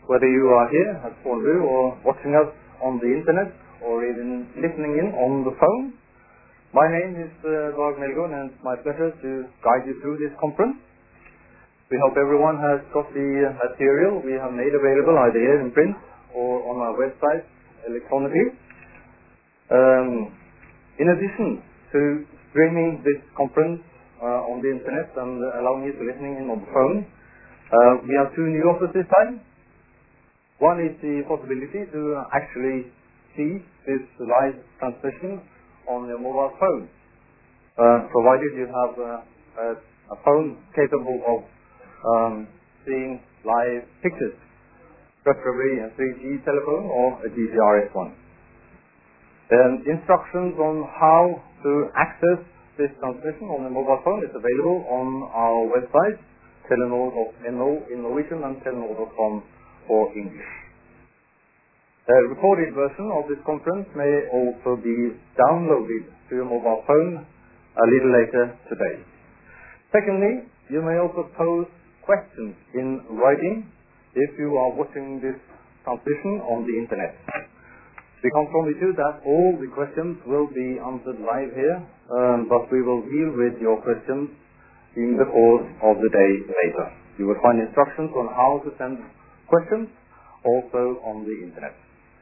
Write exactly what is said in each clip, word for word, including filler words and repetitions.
whether you are here at Fornebu or watching us on the internet or even listening in on the phone. My name is uh, Dag Melgaard, and it's my pleasure to guide you through this conference. We hope everyone has got the material we have made available either here in print or on our website electronically. Um, in addition to streaming this conference uh, on the internet and allowing you to listening in on the phone, uh, we have two new offers this time. One is the possibility to actually see this live transmission on your mobile phone, uh, provided you have uh, a, a phone capable of um, seeing live pictures, preferably a three G telephone or a G P R S one. And instructions on how to access this transmission on a mobile phone is available on our website, telenor dot no in Norwegian and telenor dot com for English. A recorded version of this conference may also be downloaded to your mobile phone a little later today. Secondly, you may also pose questions in writing if you are watching this transmission on the internet. We can promise you that all the questions will be answered live here, um, but we will deal with your questions in the course of the day later. You will find instructions on how to send questions also on the internet.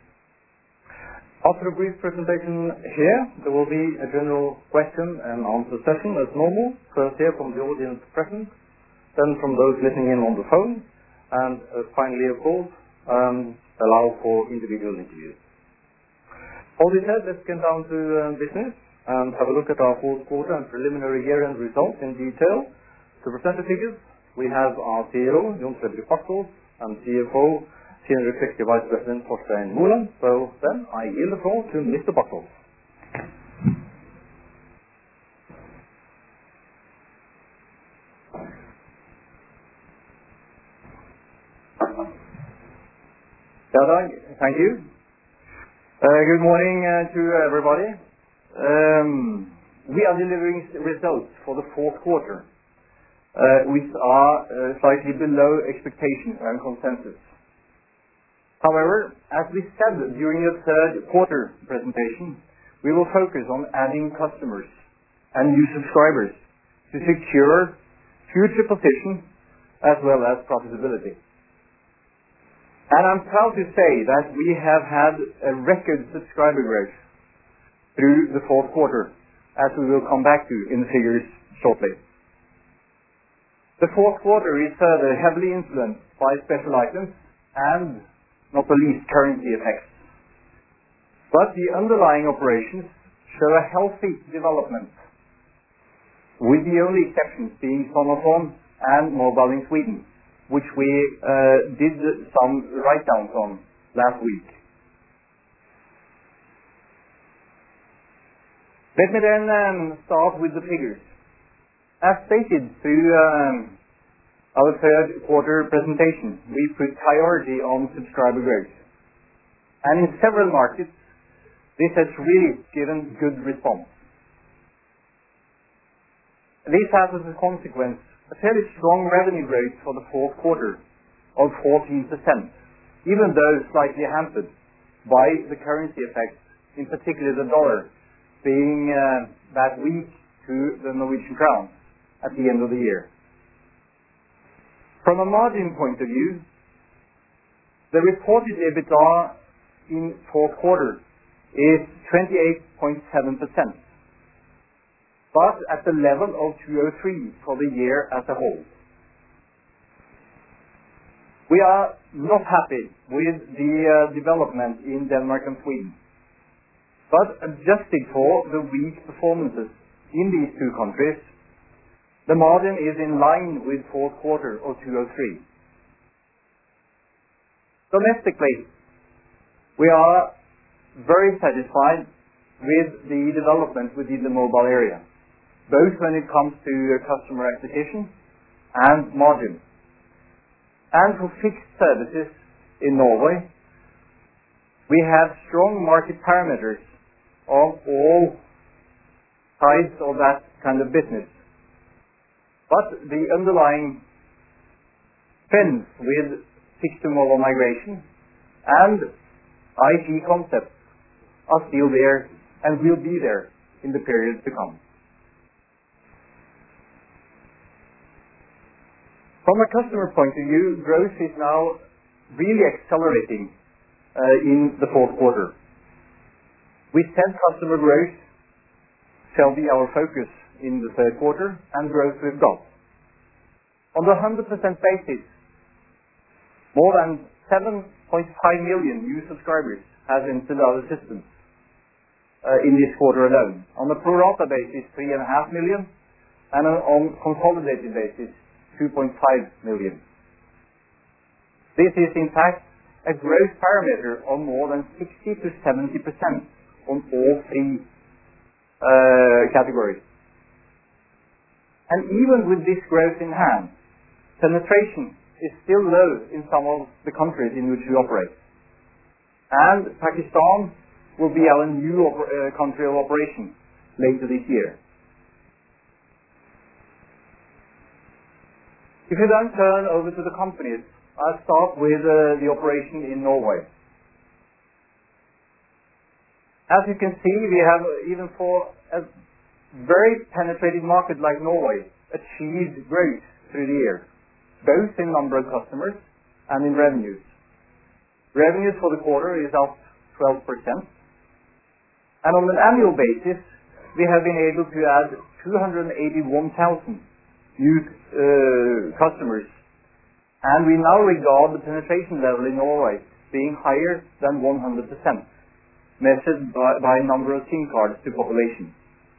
After a brief presentation here, there will be a general question and answer session as normal, first here from the audience present, then from those listening in on the phone, and uh, finally, of course, um, allow for individual interviews. All this said, let's get down to uh, business and have a look at our fourth quarter and preliminary year-end results in detail. To present the figures, we have our C E O, Jon Fredrik Baksaas, and C F O, Senior Executive Vice President Torstein Moland. So then I yield the floor to Mister Baksaas. Thank you. Uh, good morning uh, to everybody. Um, we are delivering results for the fourth quarter, uh, which are uh, slightly below expectation and consensus. However, as we said during the third quarter presentation, we will focus on adding customers and new subscribers to secure future position as well as profitability. And I'm proud to say that we have had a record subscriber growth through the fourth quarter, as we will come back to in the figures shortly. The fourth quarter is further heavily influenced by special items and, not the least, currency effects. But the underlying operations show a healthy development, with the only exceptions being Sonofon and Mobile in Sweden, which we uh, did some write-downs on last week. Let me then um, start with the figures. As stated through um, our third quarter presentation, we put priority on subscriber growth. And in several markets, this has really given good response. This has as a consequence a fairly strong revenue growth for the fourth quarter of fourteen percent, even though slightly hampered by the currency effects, in particular the dollar being uh, that weak to the Norwegian crown at the end of the year. From a margin point of view, the reported EBITDA in fourth quarter is twenty-eight point seven percent. But at the level of two oh three for the year as a whole. We are not happy with the uh, development in Denmark and Sweden. But adjusted for the weak performances in these two countries, the margin is in line with fourth quarter of two oh three. Domestically, we are very satisfied with the development within the mobile area, both when it comes to customer acquisition and margin. And for fixed services in Norway, we have strong market parameters of all sides of that kind of business. But the underlying trends with fixed to mobile migration, and I G concepts are still there and will be there in the period to come. From a customer point of view, growth is now really accelerating uh, in the fourth quarter. We said customer growth shall be our focus in the third quarter, and growth we've got. On the one hundred percent basis, more than seven point five million new subscribers have entered our systems uh, in this quarter alone. On a pro rata basis, three point five million, and on consolidated basis, two point five million. This is in fact a growth parameter of more than sixty to seventy percent on all three uh, categories. And even with this growth in hand, penetration is still low in some of the countries in which we operate. And Pakistan will be our new uh, country of operation later this year. If you then turn over to the companies, I'll start with uh, the operation in Norway. As you can see, we have, even for a very penetrated market like Norway, achieved growth through the year, both in number of customers and in revenues. Revenues for the quarter is up twelve percent. And on an annual basis, we have been able to add two hundred eighty-one thousand new uh, customers. And we now regard the penetration level in Norway being higher than one hundred percent, measured by, by number of SIM cards to population.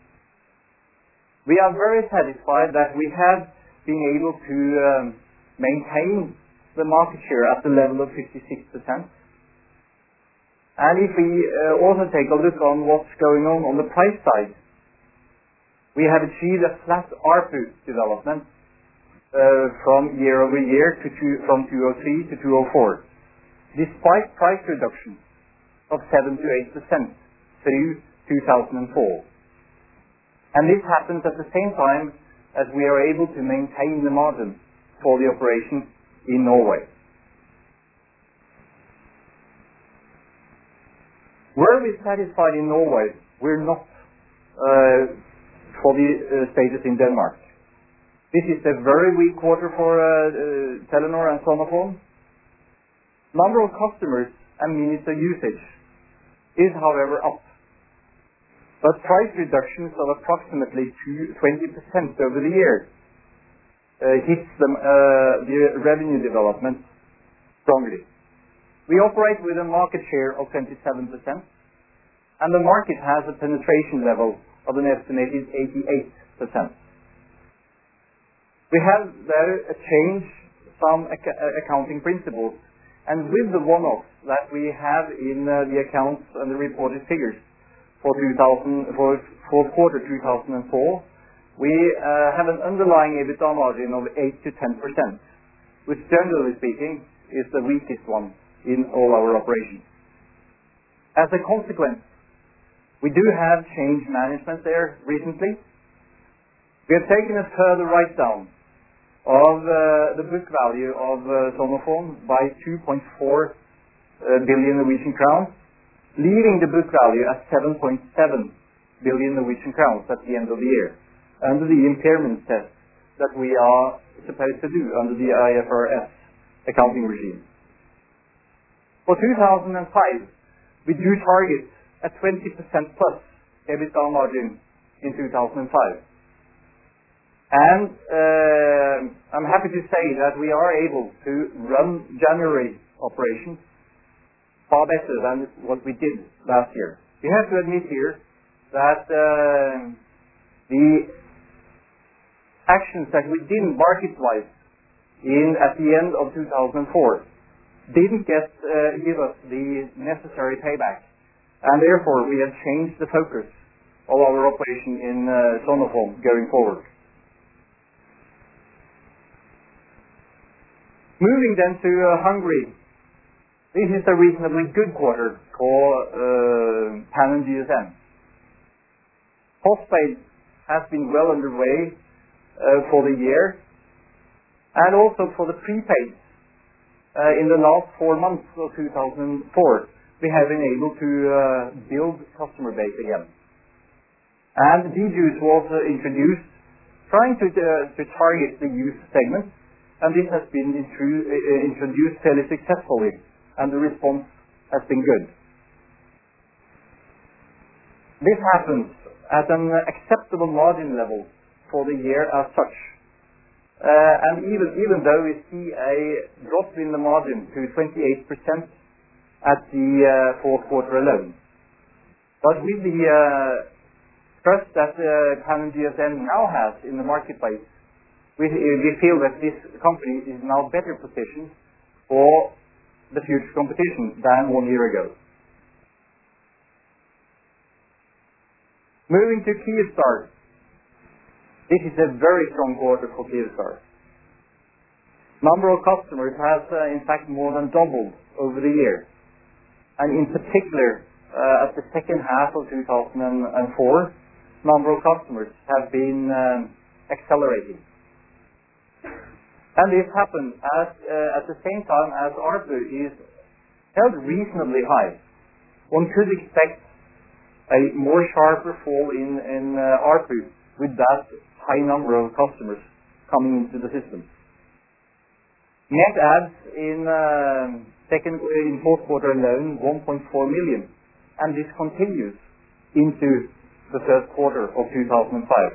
We are very satisfied that we have been able to um, maintain the market share at the level of fifty-six percent. And if we uh, also take a look on what's going on on the price side, we have achieved a flat A R P U development uh, from year over year to two, from two oh three to two oh four, despite price reduction of seven to eight percent through two thousand four. And this happens at the same time as we are able to maintain the margin for the operation in Norway. Were we satisfied in Norway? We're not uh, for the uh, status in Denmark. This is a very weak quarter for uh, uh, Telenor and Sonofon. Number of customers and minutes of usage is, however, up. But price reductions of approximately twenty percent over the year uh, hits the, uh, the revenue development strongly. We operate with a market share of twenty-seven percent, and the market has a penetration level of an estimated eighty-eight percent. We have there changed some ac accounting principles, and with the one-offs that we have in uh, the accounts and the reported figures for, two thousand, for fourth quarter two thousand four, we uh, have an underlying EBITDA margin of eight to ten percent, which generally speaking is the weakest one in all our operations. As a consequence, we do have changed management there recently. We have taken a further write-down of uh, the book value of uh, Sonofon by two point four uh, billion Norwegian crowns, leaving the book value at seven point seven billion Norwegian crowns at the end of the year, under the impairment test that we are supposed to do under the I F R S accounting regime. For two thousand five, we do target a twenty percent plus EBITDA margin in two thousand five. And uh, I'm happy to say that we are able to run January operations far better than what we did last year. We have to admit here that uh, the actions that we did market-wise in at the end of two thousand four didn't get uh, give us the necessary payback, and therefore we have changed the focus of our operation in uh, Sonofon going forward. Moving then to uh, Hungary. This is a reasonably good quarter for uh, Pan and G S M. Postpaid has been well underway uh, for the year, and also for the prepaid. uh, in the last four months of two thousand four, we have been able to uh, build customer base again. And dJuice was uh, introduced trying to, uh, to target the youth segment, and this has been intru- uh, introduced fairly successfully, and the response has been good. This happens at an acceptable margin level for the year as such. Uh, and even, even though we see a drop in the margin to twenty-eight percent at the uh, fourth quarter alone. But with the uh, trust that uh, Canon G S M now has in the marketplace, we, we feel that this company is now better positioned for the future competition than one year ago. Moving to Kyivstar. This is a very strong quarter for Kyivstar. Number of customers has uh, in fact more than doubled over the year. And in particular, uh, at the second half of two thousand four, number of customers have been um, accelerating. And this happened as, uh, at the same time as A R P U is held reasonably high. One could expect a more sharper fall in, in uh, A R P U with that high number of customers coming into the system. Net adds in uh, second in fourth quarter alone one point four million, and this continues into the first quarter of two thousand five.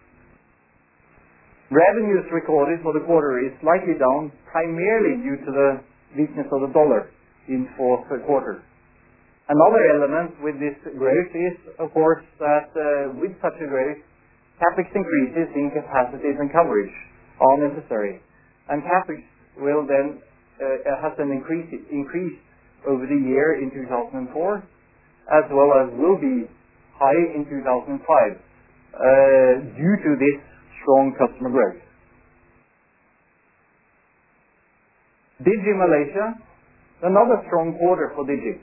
Revenues recorded for the quarter is slightly down, primarily due to the weakness of the dollar in fourth quarter. Another element with this growth is, of course, that uh, with such a growth, CapEx increases in capacities and coverage are necessary, and CapEx will then uh, has an increase increase over the year in two thousand four, as well as will be high in two thousand five uh, due to this strong customer growth. Digi Malaysia, another strong quarter for Digi.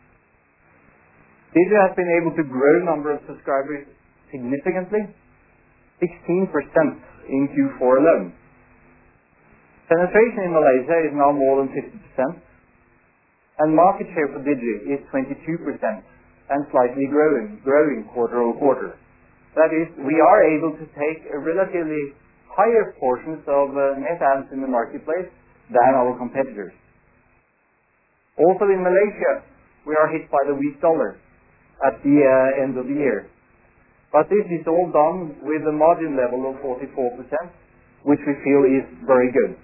Digi has been able to grow number of subscribers significantly, sixteen percent in Q four alone. Penetration in Malaysia is now more than fifty percent, and market share for Digi is twenty-two percent and slightly growing, growing quarter over quarter. That is, we are able to take a relatively higher portions of uh, net adds in the marketplace than our competitors. Also in Malaysia, we are hit by the weak dollar at the uh, end of the year. But this is all done with a margin level of forty-four percent, which we feel is very good.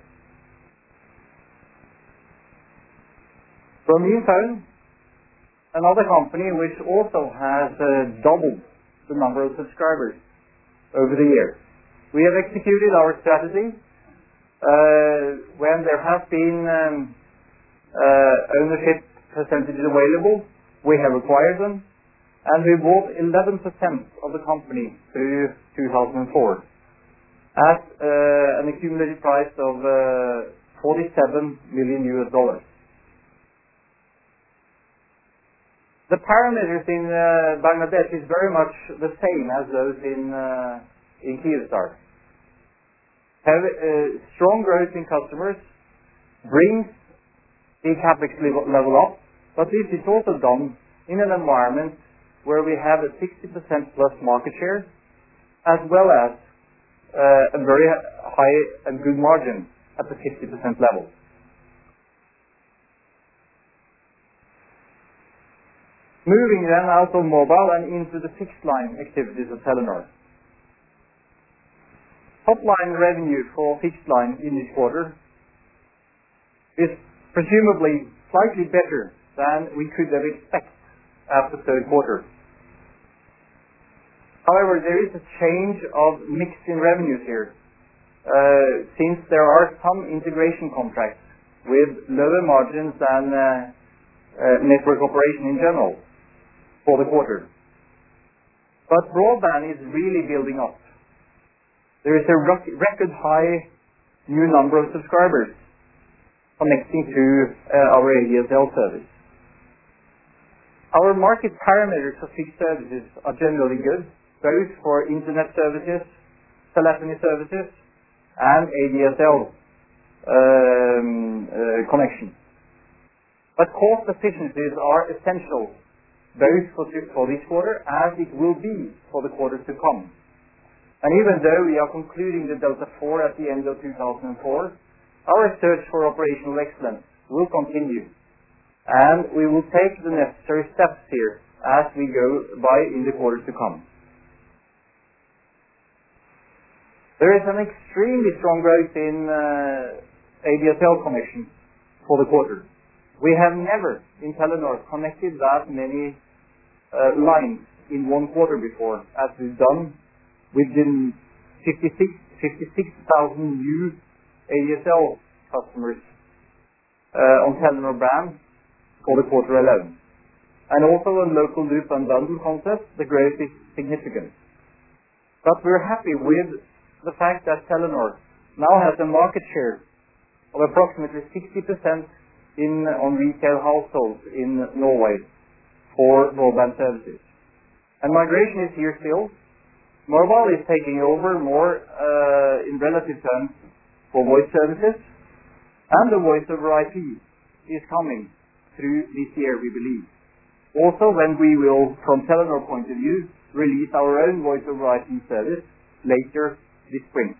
Grameenphone, another company which also has uh, doubled the number of subscribers over the year. We have executed our strategy uh, when there has been um, uh, ownership percentages available. We have acquired them, and we bought eleven percent of the company through two thousand four at uh, an accumulated price of uh, forty-seven million U S dollars. The parameters in uh, Bangladesh is very much the same as those in uh, in Kyivstar. Have uh, strong growth in customers, brings the CapEx level up, but this is also done in an environment where we have a sixty percent plus market share, as well as uh, a very high and good margin at the fifty percent level. Moving then out of mobile and into the fixed line activities of Telenor. Top line revenue for fixed line in this quarter is presumably slightly better than we could have expected after third quarter. However, there is a change of mix in revenues here, uh, since there are some integration contracts with lower margins than uh, uh, network operation in general for the quarter. But broadband is really building up. There is a record high new number of subscribers connecting to uh, our A D S L service. Our market parameters for fixed services are generally good, both for internet services, telephony services, and A D S L um, uh, connection. But cost efficiencies are essential both for, for this quarter as it will be for the quarters to come. And even though we are concluding the Delta four at the end of two thousand four, our search for operational excellence will continue, and we will take the necessary steps here as we go by in the quarters to come. There is an extremely strong growth in uh, A D S L connections for the quarter. We have never in Telenor connected that many uh, lines in one quarter before, as we've done within fifty-six thousand new A D S L customers uh, on Telenor brand for the quarter alone. And also on local loop and bundle concept, the growth is significant. But we're happy with the fact that Telenor now has a market share of approximately sixty percent in on retail households in Norway for broadband services. And migration is here still. Mobile is taking over more uh, in relative terms for voice services, and the voice over I P is coming through this year, we believe. Also, when we will, from Telenor point of view, release our own voice over I P service later this spring.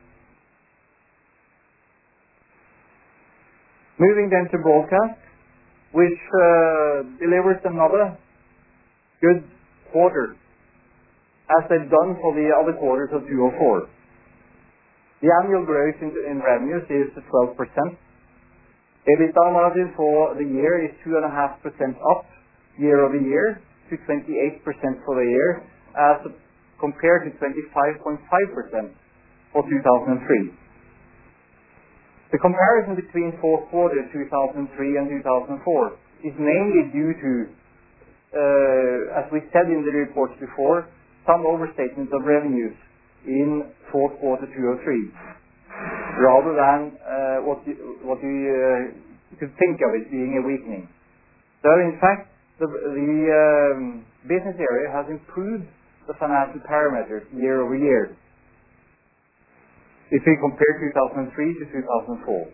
Moving then to broadcast, which uh, delivers another good quarter, as they've done for the other quarters of two thousand four. The annual growth in, in revenues is twelve percent. EBITDA margin for the year is two point five percent up year over year to twenty-eight percent for the year, as compared to twenty-five point five percent for two thousand three. The comparison between fourth quarter two thousand three and two thousand four is mainly due to, uh, as we said in the reports before, some overstatement of revenues in fourth quarter two thousand three, rather than uh, what you, what you uh, could think of it being a weakening. So in fact, the, the um, business area has improved the financial parameters year over year if we compare two thousand three to two thousand four.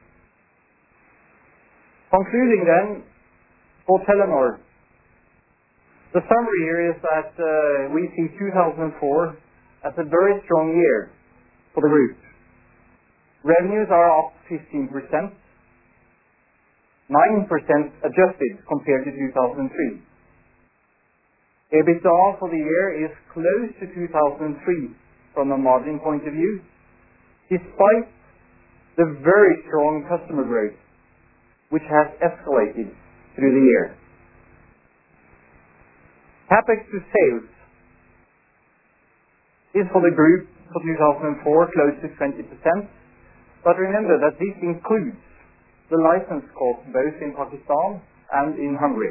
Concluding then, for Telenor, the summary here is that uh, we see two thousand four as a very strong year for the group. Revenues are up fifteen percent, nine percent adjusted compared to two thousand three. EBITDA for the year is close to two thousand three from a margin point of view, despite the very strong customer growth, which has escalated through the year. CapEx to sales is for the group for two thousand four close to twenty percent, but remember that this includes the license cost both in Pakistan and in Hungary.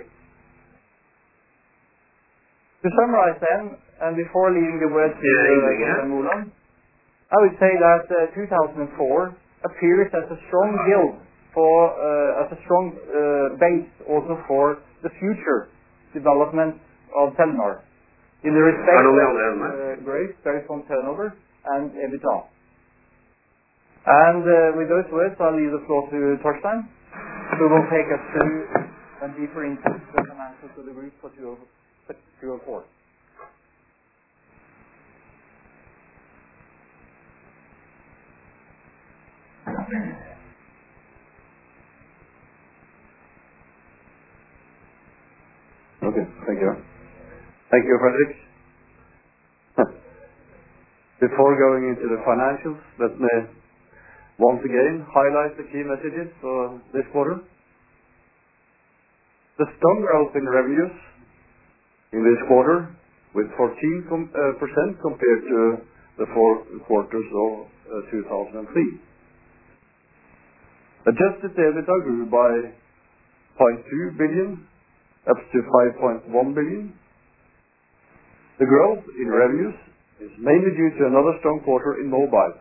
To summarize then, and before leaving the word to uh, Moland, I would say that uh, two thousand four appears as a strong guild for, uh, as a strong uh, base also for the future development of Telenor in the respect of uh, growth both on turnover and EBITDA. And uh, with those words, I'll leave the floor to Torstein, who will take us through a deeper into the financials of the group for two thousand four. Okay, thank you. Thank you, Fredrik. Before going into the financials, let me once again highlight the key messages for this quarter. The strong growth in revenues in this quarter with fourteen percent compared to the four quarters of uh, two thousand three. Adjusted EBITDA grew by zero point two billion up to five point one billion. The growth in revenues is mainly due to another strong quarter in mobile.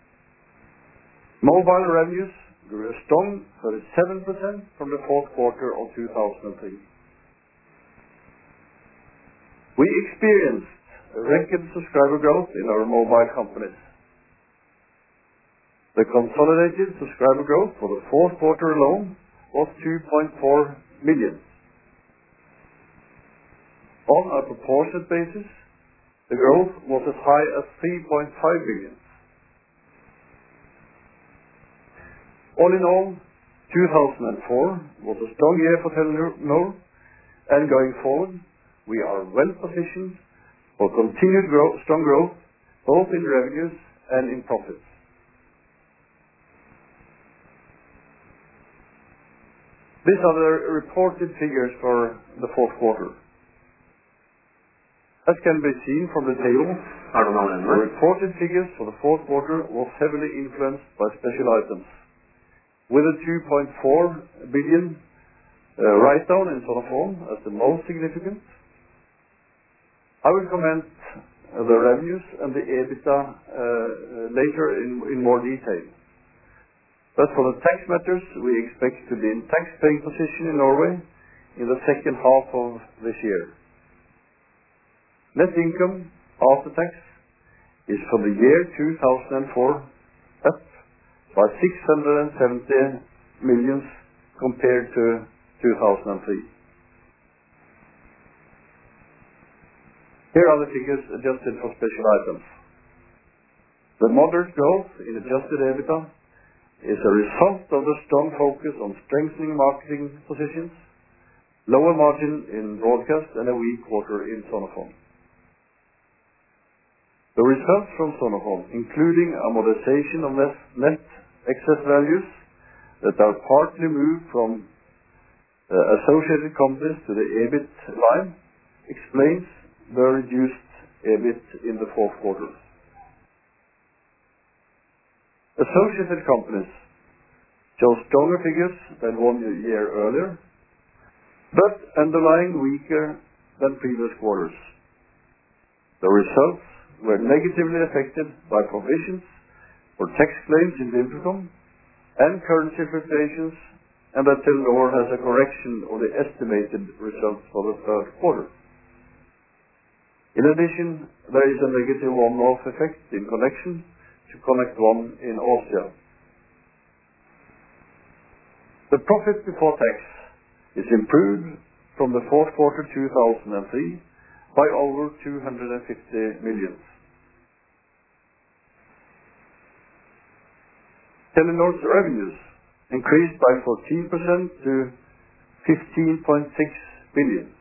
Mobile revenues grew a strong thirty-seven percent from the fourth quarter of two thousand three. We experienced a record subscriber growth in our mobile companies. The consolidated subscriber growth for the fourth quarter alone was two point four million. On a proportionate basis, the growth was as high as three point five million. All in all, two thousand four was a strong year for Telenor, and going forward, we are well positioned for continued grow- strong growth, both in revenues and in profits. These are the reported figures for the fourth quarter. As can be seen from the table, the reported figures for the fourth quarter was heavily influenced by special items, with a two point four billion uh, write-down in Sonofon as the most significant. I will comment uh, the revenues and the EBITDA uh, later in, in more detail. But for the tax matters, we expect to be in tax-paying position in Norway in the second half of this year. Net income after tax is for the year two thousand four up by six hundred seventy million compared to two thousand three. Here are the figures adjusted for special items. The moderate growth in adjusted EBITDA is a result of the strong focus on strengthening marketing positions, lower margin in broadcast, and a weak quarter in Sonofon. The results from Sonofon, including amortization of net, net excess values that are partly moved from uh, associated companies to the EBIT line, explains the reduced EBIT in the fourth quarter. Associated companies show stronger figures than one year earlier, but underlying weaker than previous quarters. The results were negatively affected by provisions for tax claims in VimpelCom and currency fluctuations, and that Telenor has a correction of the estimated results for the third quarter. In addition, there is a negative one-off effect in connection to Connect One in Austria. The profit before tax is improved from the fourth quarter two thousand three by over two hundred fifty million. Telenor's revenues increased by fourteen percent to fifteen point six billion.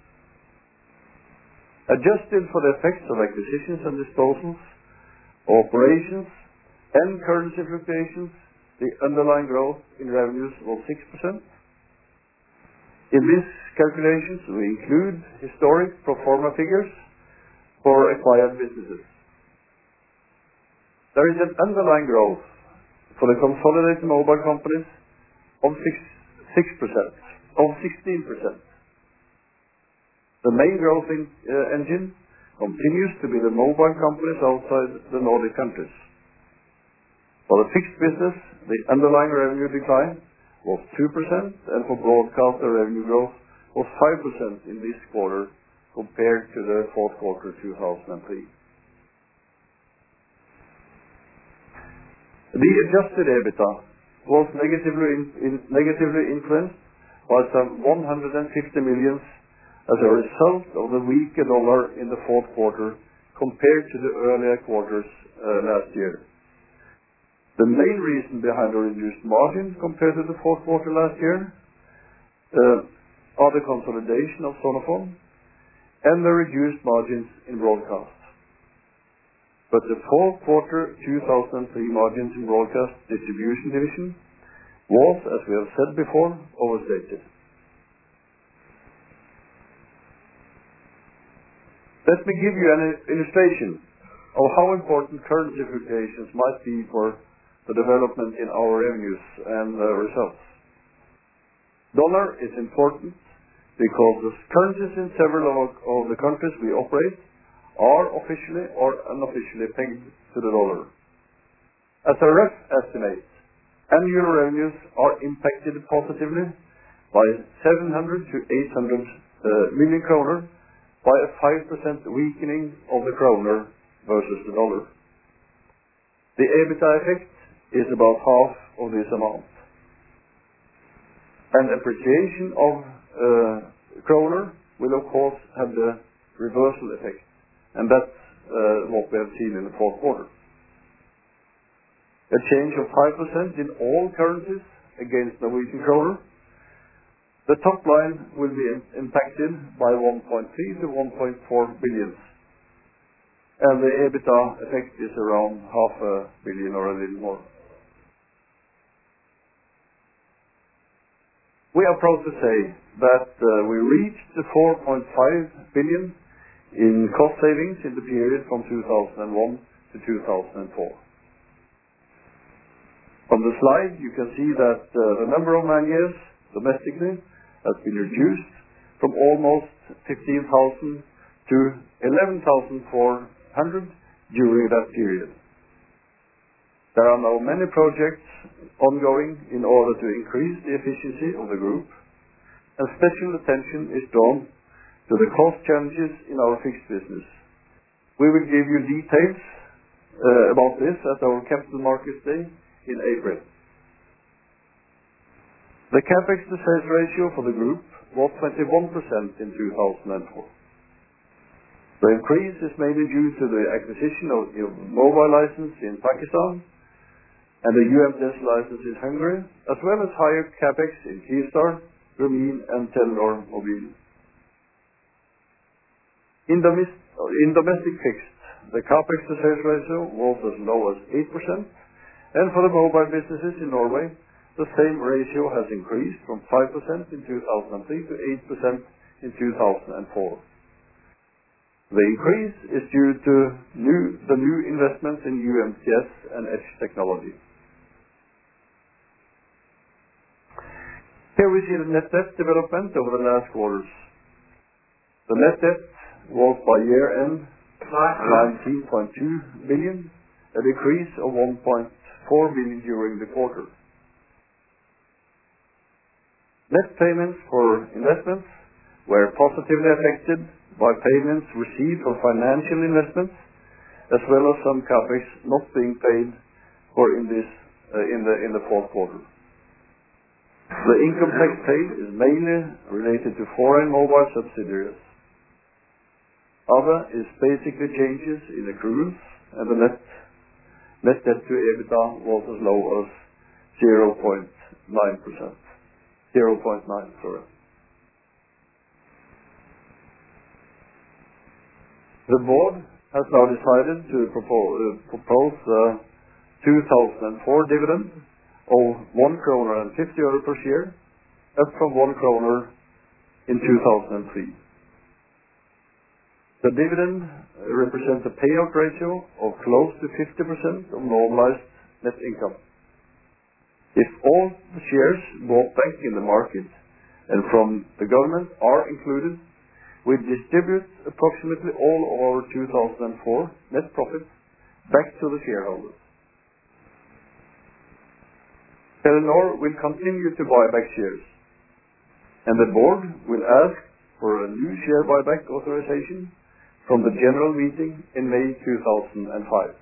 Adjusted for the effects of acquisitions and disposals, operations, and currency fluctuations, the underlying growth in revenues was six percent. In these calculations, we include historic pro forma figures for acquired businesses. There is an underlying growth for the consolidated mobile companies of six percent, of sixteen percent. The main growth in, uh, engine continues to be the mobile companies outside the Nordic countries. For the fixed business, the underlying revenue decline was two percent, and for broadcast, the revenue growth was five percent in this quarter compared to the fourth quarter two thousand three. The adjusted EBITDA was negatively, in, in, negatively influenced by some one hundred fifty million as a result of the weaker dollar in the fourth quarter compared to the earlier quarters uh, last year. The main reason behind the reduced margin compared to the fourth quarter last year uh, are the consolidation of Sonofon and the reduced margins in broadcast. But the fourth quarter two thousand three margins in broadcast distribution division was, as we have said before, overstated. Let me give you an illustration of how important currency fluctuations might be for the development in our revenues and uh, results. Dollar is important because the currencies in several of, of the countries we operate are officially or unofficially pegged to the dollar. As a rough estimate, annual revenues are impacted positively by seven hundred to eight hundred uh, million kroner by a five percent weakening of the kroner versus the dollar. The EBITDA effect is about half of this amount. An appreciation of uh, kroner will of course have the reversal effect, and that's uh, what we have seen in the fourth quarter. A change of five percent in all currencies against Norwegian kroner. The top line will be impacted by one point three to one point four billion, and the EBITDA effect is around half a billion or a little more. We are proud to say that uh, we reached the four point five billion in cost savings in the period from two thousand one to two thousand four. On the slide you can see that uh, the number of man years domestically has been reduced from almost fifteen thousand to eleven thousand four hundred during that period. There are now many projects ongoing in order to increase the efficiency of the group, and special attention is drawn to the cost challenges in our fixed business. We will give you details uh, about this at our Capital Markets Day in April. The capex to sales ratio for the group was twenty-one percent in two thousand four. The increase is mainly due to the acquisition of the mobile license in Pakistan and the U M T S license in Hungary, as well as higher capex in Kyivstar, Grameen and Telenor Mobile. In, domes- in domestic fixed, the capex to sales ratio was as low as eight percent, and for the mobile businesses in Norway, the same ratio has increased from five percent in two thousand three to eight percent in two thousand four. The increase is due to new, the new investments in U M T S and edge technology. Here we see the net debt development over the last quarters. The net debt was by year-end nineteen point two billion, a decrease of one point four billion during the quarter. Net payments for investments were positively affected by payments received for financial investments, as well as some capex not being paid for in this uh, in the in the fourth quarter. The income tax paid is mainly related to foreign mobile subsidiaries. Other is basically changes in accruals, and the net net debt to EBITDA was as low as zero point nine percent. zero point nine, sorry. The board has now decided to propose, uh, propose uh, two thousand four dividend of one kroner and fifty euro per share, up from one kroner in two thousand three. The dividend represents a payout ratio of close to fifty percent of normalized net income. If all the shares bought back in the market and from the government are included, we distribute approximately all of our two thousand four net profits back to the shareholders. Telenor will continue to buy back shares, and the board will ask for a new share buyback authorization from the general meeting in May two thousand five.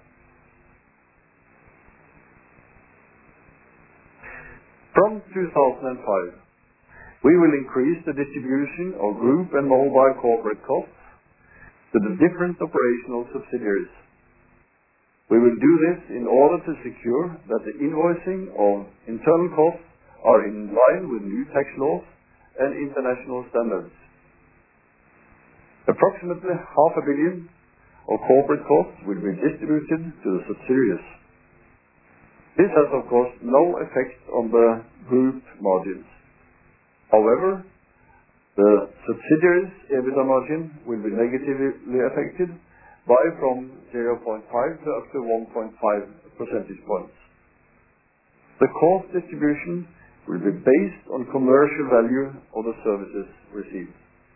From two thousand five, we will increase the distribution of group and mobile corporate costs to the different operational subsidiaries. We will do this in order to secure that the invoicing of internal costs are in line with new tax laws and international standards. Approximately half a billion of corporate costs will be distributed to the subsidiaries. This has, of course, no effect on the group margins. However, the subsidiaries' EBITDA margin will be negatively affected by from zero point five to up to one point five percentage points. The cost distribution will be based on commercial value of the services received.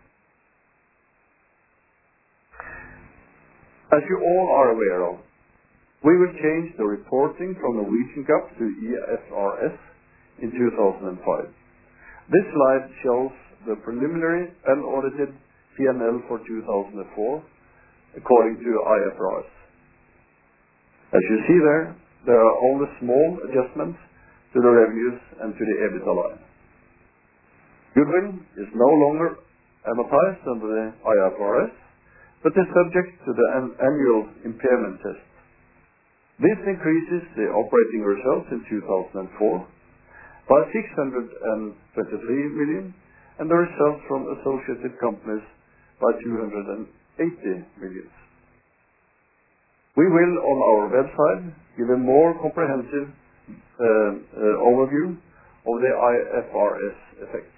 As you all are aware of, we will change the reporting from Norwegian GAAP to I F R S in two thousand five. This slide shows the preliminary unaudited P and L for two thousand four according to I F R S. As you see there, there are only small adjustments to the revenues and to the EBITDA line. Goodwill is no longer amortized under the I F R S, but is subject to the an annual impairment test. This increases the operating results in two thousand four by six hundred twenty-three million and the results from associated companies by two hundred eighty million. We will, on our website, give a more comprehensive uh, uh, overview of the I F R S effects.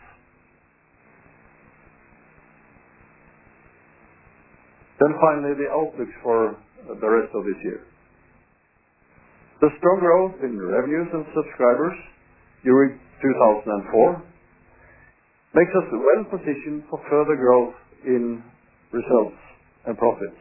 Then finally, the outlook for the rest of this year. The strong growth in revenues and subscribers during two thousand four makes us well positioned for further growth in results and profits.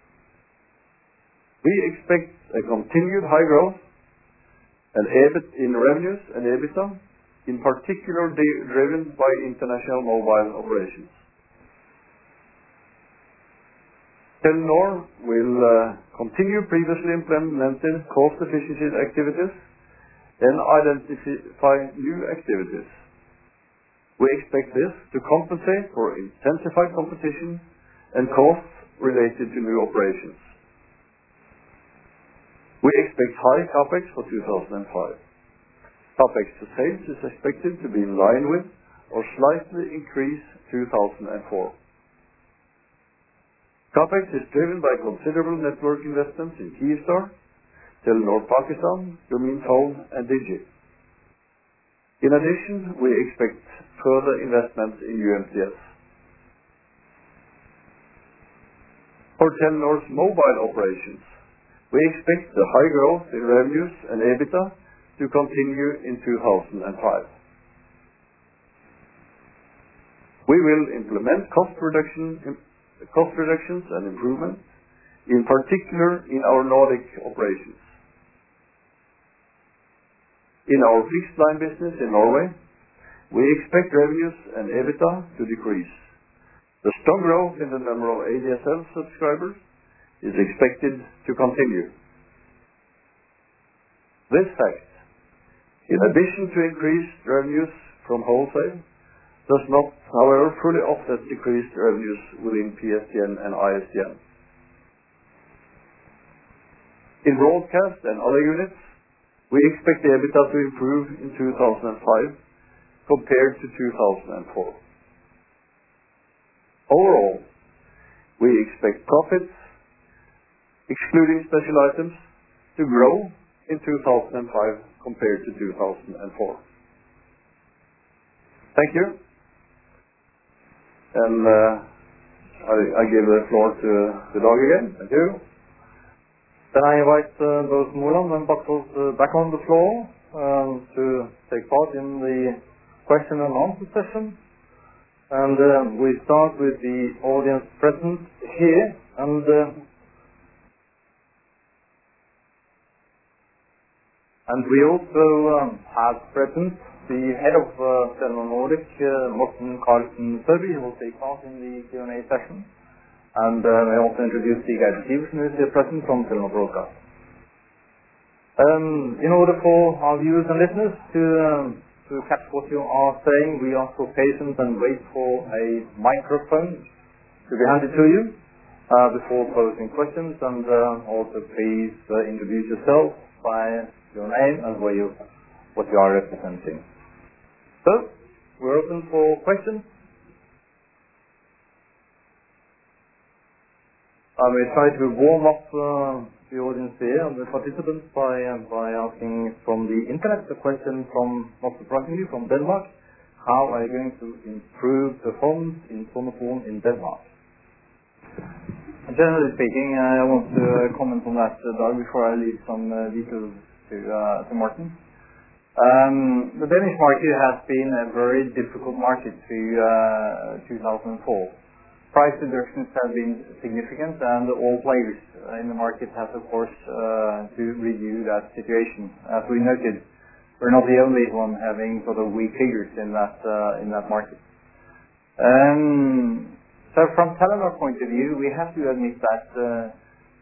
We expect a continued high growth and EBIT in revenues and EBITDA, in particular driven by international mobile operations. Telenor will uh, continue previously implemented cost efficiency activities and identify new activities. We expect this to compensate for intensified competition and costs related to new operations. We expect high CapEx for two thousand five. CapEx to sales is expected to be in line with or slightly increase two thousand four. CapEx is driven by considerable network investments in Kyivstar, Telenor Pakistan, Grameenphone, and Digi. In addition, we expect further investments in U M T S. For Telenor's mobile operations, we expect the high growth in revenues and EBITDA to continue in two thousand five. We will implement cost reduction cost reductions and improvements, in particular in our Nordic operations. In our fixed line business in Norway, we expect revenues and EBITDA to decrease. The strong growth in the number of A D S L subscribers is expected to continue. This fact, in addition to increased revenues from wholesale, does not, however, fully offset decreased revenues within P S T N and I S D N. In broadcast and other units, we expect the EBITDA to improve in two thousand five compared to two thousand four. Overall, we expect profits, excluding special items, to grow in two thousand five compared to two thousand four. Thank you. And uh, I, I give the floor to, to Dag again. Thank you. Then I invite uh, both Moland and Baktos uh, back on the floor um, to take part in the question and answer session. And uh, we start with the audience present here. And uh, and we also um, have present the head of uh, Telenor Nordic, uh, Morten Karlsen Sørby, who will take part in the Q and A session. And uh, I also introduce Stig Eide Sivertsen, who is here present from Telenor Broadcast. Um, in order for our viewers and listeners to, um, to catch what you are saying, we ask for patience and wait for a microphone to be handed to you uh, before posing questions. And uh, also please uh, introduce yourself by your name and where you, what you are representing. So, we're open for questions. I will try to warm up uh, the audience here and the participants by, uh, by asking from the internet a question from, not surprisingly, from Denmark. How are you going to improve performance in Sonofon in Denmark? Generally speaking, uh, I want to uh, comment on that, uh, Dag, before I leave some uh, details to, uh, to Morten. Um, the Danish market has been a very difficult market to uh, two thousand four. Price reductions have been significant, and all players in the market have, of course, uh, to review that situation. As we noted, we're not the only one having sort of weak figures in that uh, in that market. Um, so, from Telenor point of view, we have to admit that uh,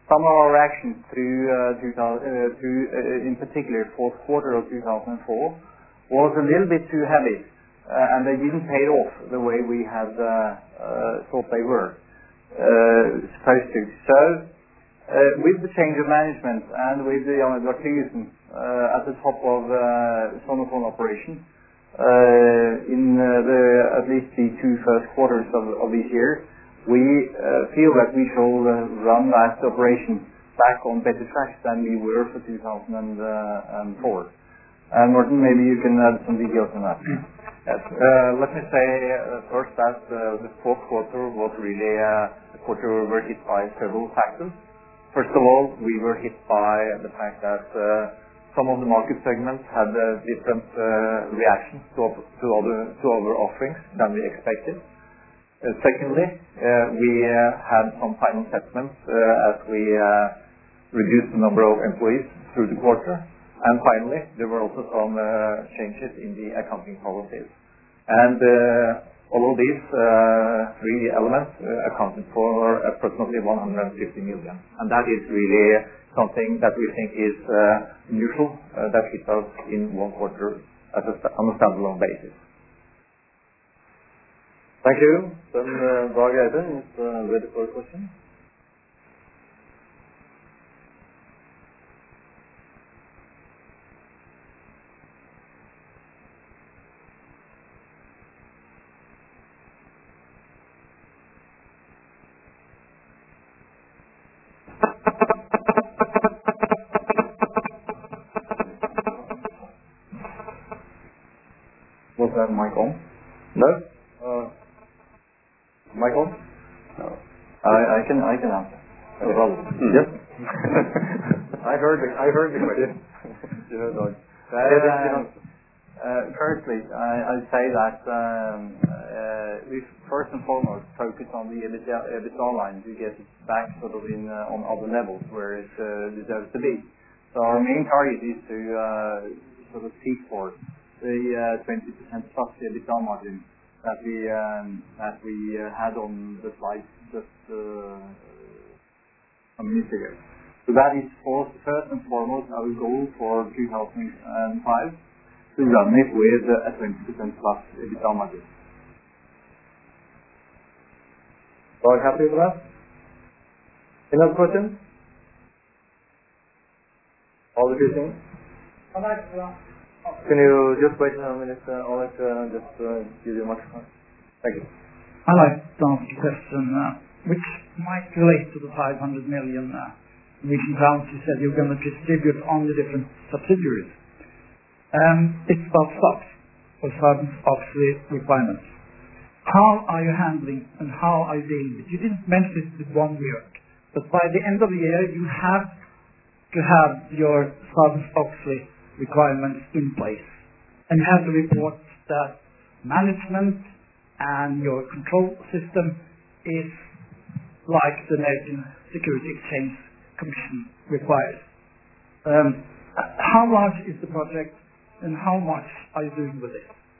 some of our actions through, uh, two thousand, uh, through uh, in particular, fourth quarter of two thousand four was a little bit too heavy, uh, and they didn't pay off the way we had uh, uh, thought they were uh, supposed to. So, uh, with the change of management and with the Jan Edvard Thygesen uh, at the top of uh, Sonofon operation, uh, in uh, the at least the two first quarters of, of this year, we uh, feel that we shall uh, run that operation back on better tracks than we were for two thousand four. And Morten, maybe you can add some details on that. Yes. Uh, let me say uh, first that uh, the fourth quarter was really uh, a quarter we were hit by several factors. First of all, we were hit by the fact that uh, some of the market segments had uh, different uh, reactions to, to, other, to other offerings than we expected. Uh, secondly, uh, we uh, had some final settlements uh, as we uh, reduced the number of employees through the quarter. And finally, there were also some uh, changes in the accounting policies. And uh, all of these uh, three elements uh, accounted for approximately one hundred fifty million. And that is really something that we think is uh, unusual, uh, that hit us in one quarter as a, on a standalone basis. Thank you. Then uh, Dag Eide is uh, ready for a question. Was that mic on? No? Uh, mic on? No. I, I can I can answer. No problem. Mm. Yes. I heard the I heard the question. You heard Dag. Uh, uh, firstly, I, I'd say that um, uh, we first and foremost focus on the EBITDA, EBITDA line to get it back sort of in uh, on other levels where it uh, deserves to be. So our main target is to uh, sort of seek for the uh, twenty percent plus EBITDA margin that we um, that we uh, had on the slide just uh, a minute ago. So that is for, first and foremost our goal for two thousand five, to run it with a twenty percent plus EBITDA margin. Are you happy with that? Any other questions? All the greetings? Can you just wait a minute, uh, Alex, uh, just uh, give you a microphone? Thank you. I'd like to ask a question uh, which might relate to the five hundred million uh, Norwegian crowns you said you're going to distribute on the different subsidiaries. Um, it's about stocks or Sarbanes-Oxley requirements. How are you handling and how are you dealing with it? You didn't mention it with one word, but by the end of the year you have to have your Sarbanes-Oxley requirements in place. And you have to report that management and your control system is like the American Security Exchange Commission requires. Um, how large is the project and how much are you doing with it?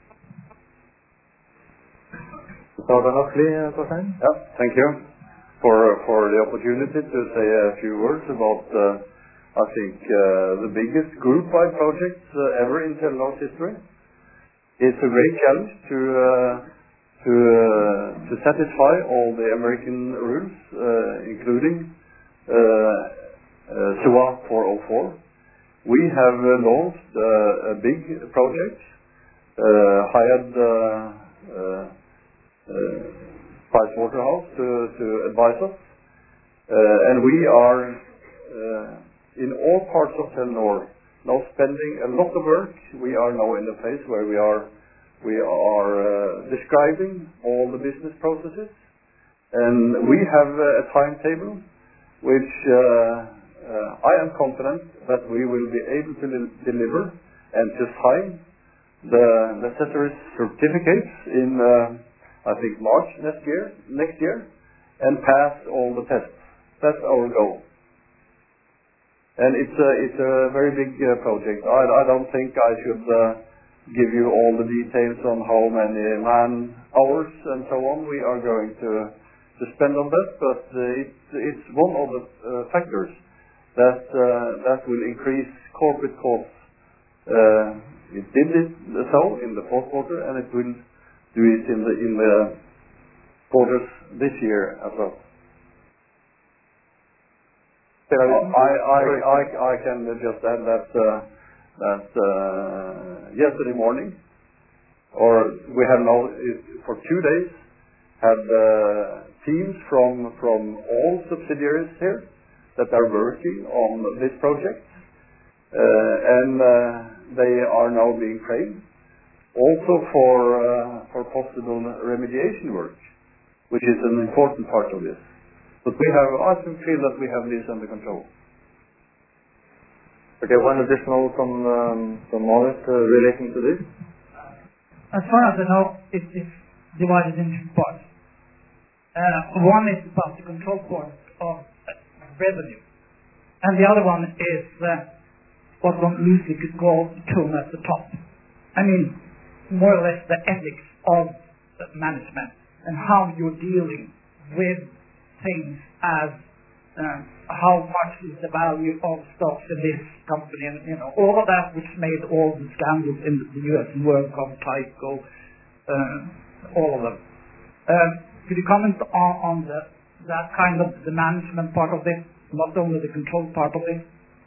Sarbanes-Oxley, Torstein? Yeah, thank you for, for the opportunity to say a few words about uh, I think uh, the biggest group-wide project uh, ever in Telenor's history. It's a great challenge to uh, to uh, to satisfy all the American rules, uh, including uh, uh, S U A four oh four. We have uh, launched uh, a big project, uh, hired uh, uh, uh, Pricewaterhouse to, to advise us, uh, and we are uh, in all parts of Telenor now spending a lot of work. We are now in a phase where we are we are uh, describing all the business processes, and we have uh, a timetable which uh, uh, I am confident that we will be able to li- deliver and to sign the necessary certificates in uh, I think March next year next year and pass all the tests. That's our goal. And it's a, it's a very big uh, project. I, I don't think I should uh, give you all the details on how many man hours and so on we are going to to spend on that, but uh, it, it's one of the uh, factors that uh, that will increase corporate costs. Uh, it did it so in the fourth quarter, and it will do it in the in the quarters this year as well. I I I, I can just add that uh, that uh, yesterday morning, or we have now for two days had uh, teams from from all subsidiaries here that are working on this project, uh, and uh, they are now being trained also for uh, for possible remediation work, which is an important part of this. But we have, I feel that we have this under control. Okay, one additional from um, from Morris uh, relating to this. As far as I know, it is divided into two parts. Uh, one is about the control part of uh, revenue, and the other one is uh, what one loosely could call tone at the top. I mean, more or less the ethics of uh, management and how you're dealing with things as uh, how much is the value of stocks in this company, and you know all of that which made all the scandals in the U S WorldCom, Tyco, uh, all of them. Uh, could you comment on, on the, that kind of the management part of this, not only the control part of this?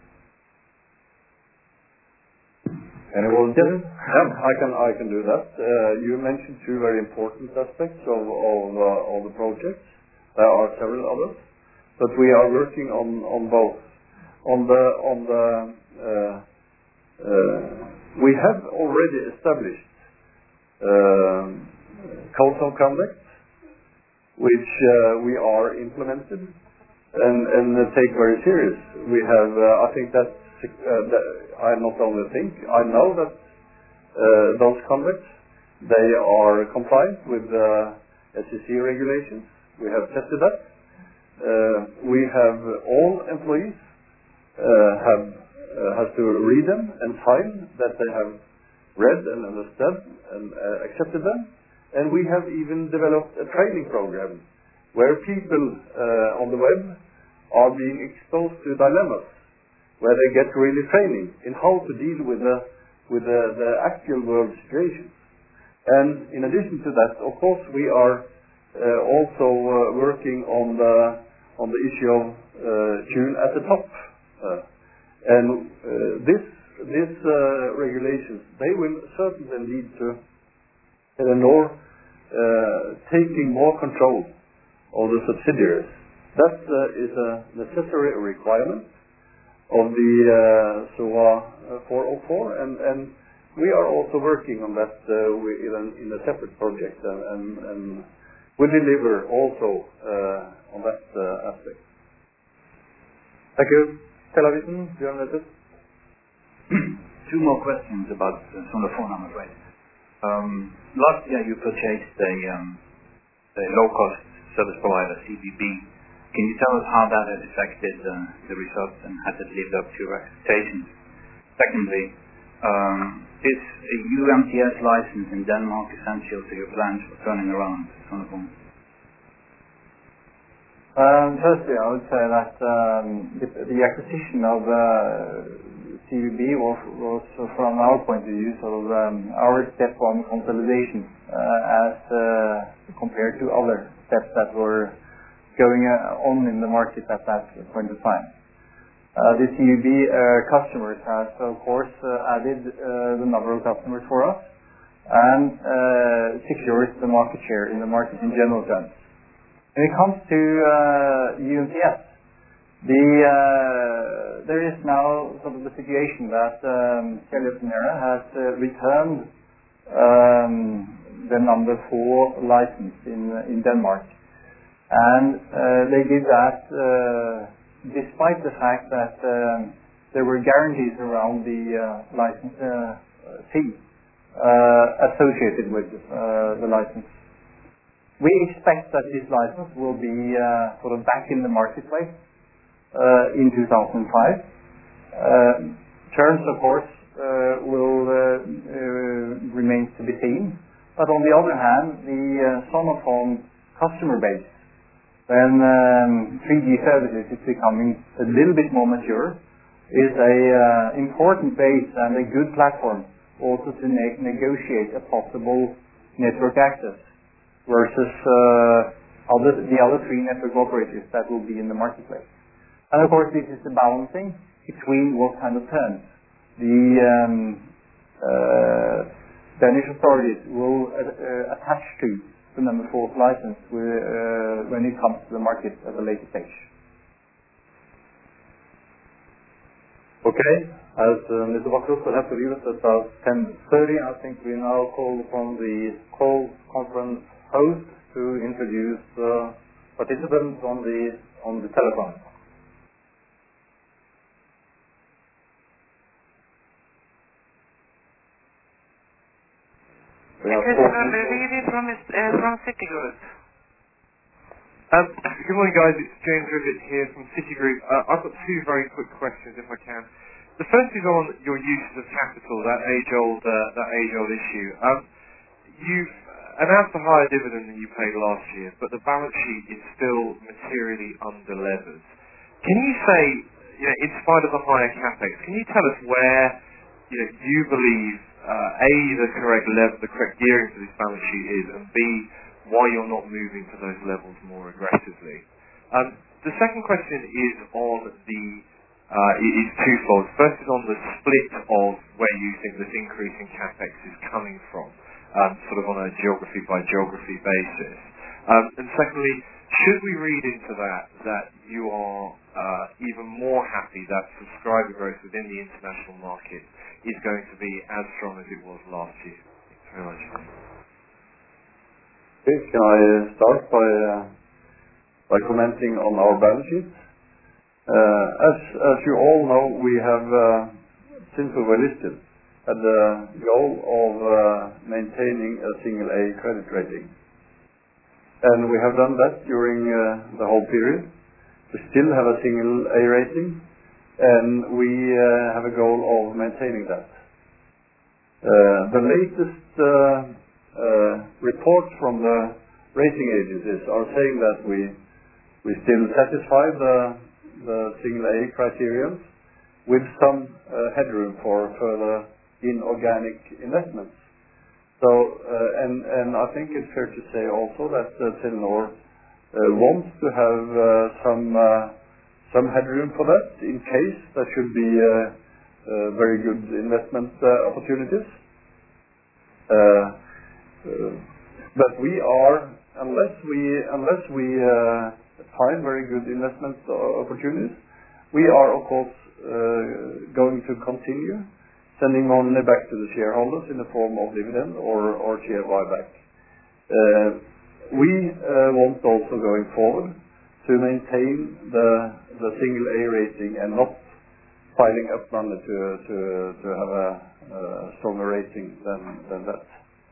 Anyone? Yes, yeah, I can I can do that. Uh, you mentioned two very important aspects of of, uh, of the project. There are several others, but we are working on, on both. On the on the uh, uh, we have already established uh, codes of conduct, which uh, we are implemented and and take very serious. We have uh, I think that, uh, that I not only think I know that uh, those conducts they are compliant with the S E C regulations. We have tested that. Uh, we have all employees uh, have uh, have to read them and sign that they have read and understood and uh, accepted them. And we have even developed a training program where people uh, on the web are being exposed to dilemmas, where they get really training in how to deal with the with the, the actual world situations. And in addition to that, of course, we are Uh, also uh, working on the on the issue of uh, tune at the top, uh, and uh, this this uh, regulations they will certainly lead to Telenor uh, taking more control of the subsidiaries. That uh, is a necessary requirement of the uh, S O A four oh four, and and we are also working on that uh, we, in, a, in a separate project, and. and, and we deliver also uh, on that uh, aspect. Thank you. Telavisen, do you have notice? Two more questions about uh, Sonofon, I'm afraid. Um, last year you purchased a, um, a low-cost service provider, C B B. Can you tell us how that has affected uh, the results, and has it lived up to your expectations? Secondly, um, is a U M T S license in Denmark essential to your plans for turning around Sonofon? Um, firstly, I would say that um, the, the acquisition of uh, C B B was, was, uh, from our point of view, sort of um, our step on consolidation uh, as uh, compared to other steps that were going uh, on in the market at that point of time. Uh, the C B B uh, customers has, of course, uh, added uh, the number of customers for us and uh, secures the market share in the market in general terms. When it comes to uh, U M T S, the, uh, there is now sort of the situation that um, TeliaSonera has uh, returned um, the number four license in, in Denmark. And uh, they did that uh, despite the fact that um, there were guarantees around the uh, license uh, fee uh, associated with uh, the license. We expect that this license will be uh, sort of back in the marketplace uh, in two thousand five. Uh, terms, of course, uh, will uh, uh, remain to be seen. But on the other hand, the uh, Sonofon customer base when um, three G services is becoming a little bit more mature, is a uh, important base and a good platform also to ne negotiate a possible network access versus uh, other, the other three network operators that will be in the marketplace. And of course, this is the balancing between what kind of terms the um, uh, Danish authorities will uh, uh, attach to the number four license with, uh, when it comes to the market at a later stage. Okay, as uh, Mister Bakros will have to leave us at about ten thirty, I think we now call upon the call conference host to introduce uh, participants on the on the telephone. Christopher Levy from, uh, from Citigroup. Um, good morning, guys. It's James Rivet here from Citigroup. Uh, I've got two very quick questions, if I can. The first is on your uses of capital, that age-old uh, that age-old issue. Um, you've announced a higher dividend than you paid last year, but the balance sheet is still materially under-levered. Can you say, you know, in spite of the higher capex, can you tell us where you know you believe uh, A, the correct level, the correct gearing for this balance sheet is, and B, why you're not moving to those levels more aggressively? Um, the second question is on the, uh, is twofold. First is on the split of where you think this increase in capex is coming from, um, sort of on a geography by geography basis. Um, and secondly, should we read into that that you are uh, even more happy that subscriber growth within the international market is going to be as strong as it was last year? Thanks very much. Okay, can I uh, start by uh, by commenting on our balance sheet? Uh, as as you all know, we have uh, since we were listed had the goal of uh, maintaining a single A credit rating, and we have done that during uh, the whole period. We still have a single A rating, and we uh, have a goal of maintaining that. Uh, the latest uh, uh, reports from the rating agencies are saying that we we still satisfy the the single A criterion with some uh, headroom for further inorganic investments. So, uh, and and I think it's fair to say also that uh, Telenor uh, wants to have uh, some uh, some headroom for that in case there should be uh, uh, very good investment uh, opportunities. Uh, uh, but we are, unless we unless we uh, find very good investment opportunities, we are of course uh, going to continue sending money back to the shareholders in the form of dividend or, or share buyback. Uh, we uh, want also going forward to maintain the the single A rating and not piling up money to to to have a, a stronger rating than than that.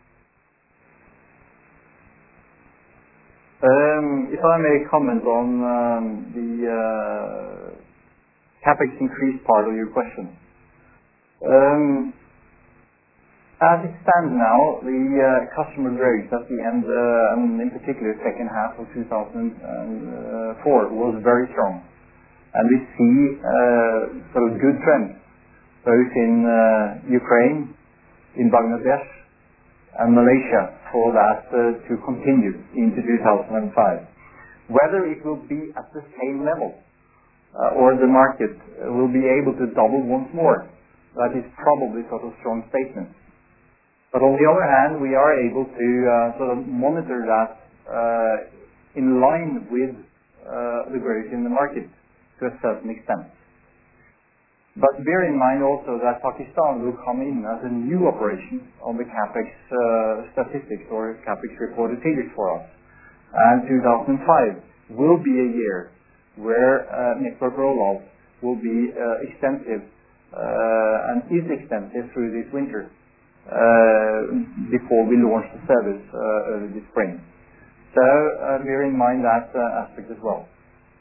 Um, if I may comment on um, the uh, capex increase part of your question. Um, as it stands now, the uh, customer growth at the end, uh, and in particular second half of two thousand four, was very strong. And we see uh, sort of good trends, both in uh, Ukraine, in Bangladesh, and Malaysia, for that uh, to continue into two thousand five. Whether it will be at the same level, uh, or the market will be able to double once more, that is probably sort of strong statement. But on the other hand, we are able to uh, sort of monitor that uh, in line with uh, the growth in the market to a certain extent. But bear in mind also that Pakistan will come in as a new operation on the capex uh, statistics or capex reported figures for us. And two thousand five will be a year where uh, network rollout will be uh, extensive uh, and is extensive through this winter uh, before we launch the service uh, early this spring. So uh, bear in mind that uh, aspect as well.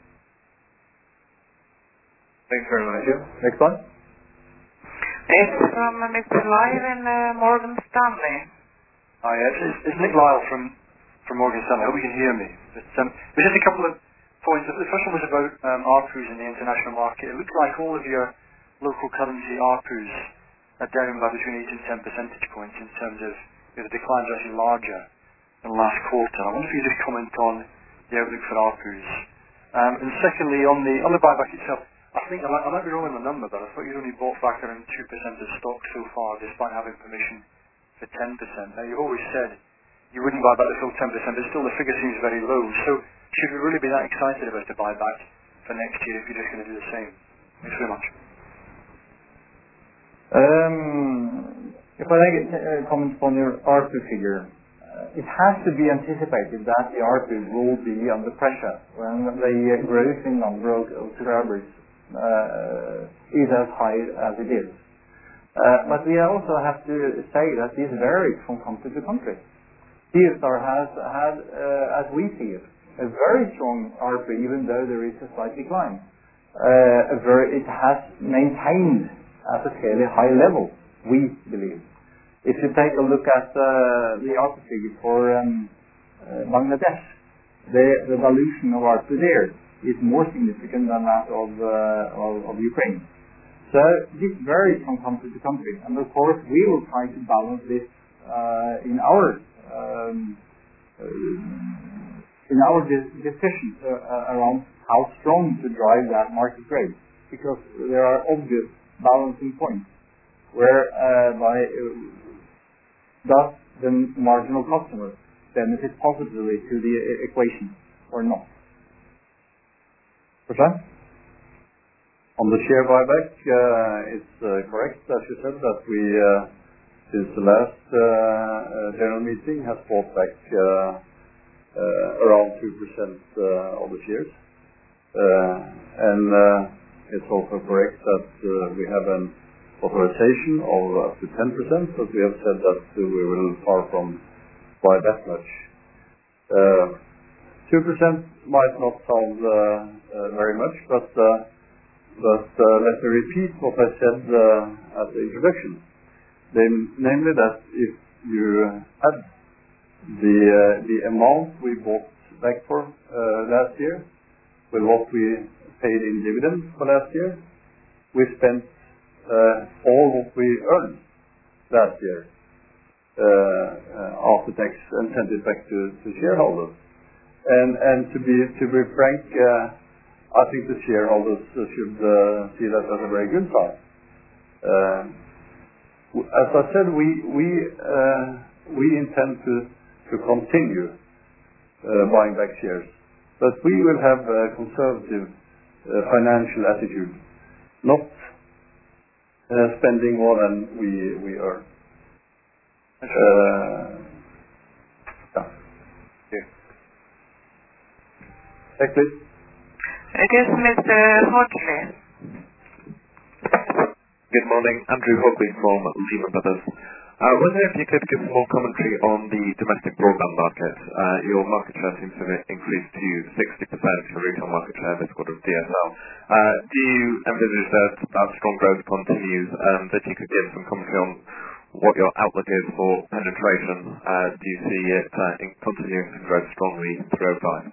Thanks very much. Next one. It's from uh, Mister Lyle in uh, Morgan Stanley. Hi, it's, it's Nick Lyle from from Morgan Stanley. I hope you can hear me. But, um, but just a couple of points. The first one was about um, A R P Us in the international market. It looks like all of your local currency A R P Us are down by between eight and ten percentage points in terms of, you know, the declines are actually larger than last quarter. I wonder if you could just comment on the outlook for A R P Us. Um, and secondly, on the on the buyback itself, I think I might, I might be wrong on the number, but I thought you'd only bought back around two percent of stock so far, despite having permission for ten percent. Now, you've always said you wouldn't buy back the full ten percent, but still the figure seems very low. So should we really be that excited about the buyback for next year if you're just going to do the same? Thanks very much. Um, if I make a uh, comment on your A R P U figure, uh, it has to be anticipated that the A R P U will be under pressure when the uh, growth in number of subscribers uh, is as high as it is. Uh, but we also have to say that this varies from country to country. Kyivstar has had, uh, as we see it, a very strong A R P U, even though there is a slight decline. Uh, a very, it has maintained at a fairly high level, we believe. If you take a look at uh, the A R P U figure for um, uh, Bangladesh, the, the dilution of A R P U there is more significant than that of, uh, of, of Ukraine. So this varies from country to country, and of course we will try to balance this uh, in our um, uh, in our de- decision uh, around how strong to drive that market growth, because there are obvious balancing points where uh, by uh, does the marginal customer benefit positively to the uh, equation or not. Percent? On the share buyback, uh, it's uh, correct, as you said, that we, uh, since the last uh, uh, general meeting, has bought back uh, uh, around two percent uh, of the shares. Uh, and uh, it's also correct that uh, we have an authorization of up to ten percent, but we have said that uh, we will far from buy that much. Uh, two percent might not sound uh, uh, very much, but uh, But uh, let me repeat what I said uh, at the introduction. Then, namely that if you add the uh, the amount we bought back for uh, last year with what we paid in dividends for last year, we spent uh, all what we earned last year uh, uh, after tax and sent it back to, to shareholders. And and to be to be frank. Uh, I think the shareholders uh, should uh, see that as a very good sign. Uh, as I said, we we uh, we intend to to continue uh, buying back shares, but we will have a conservative uh, financial attitude, not uh, spending more than we we earn. Uh, yeah. Okay. Next, please. It is Mister Hodgley. Good morning. Andrew Hodgley from Lehman Brothers. I uh, wonder if you could give some more commentary on the domestic broadband market. Uh, your market share seems to have increased to sixty percent, your retail market share this quarter of D S L. Uh, do you envisage that that strong growth continues, and that you could give some commentary on what your outlook is for penetration? Uh, do you see it uh, in continuing to grow strongly throughout time?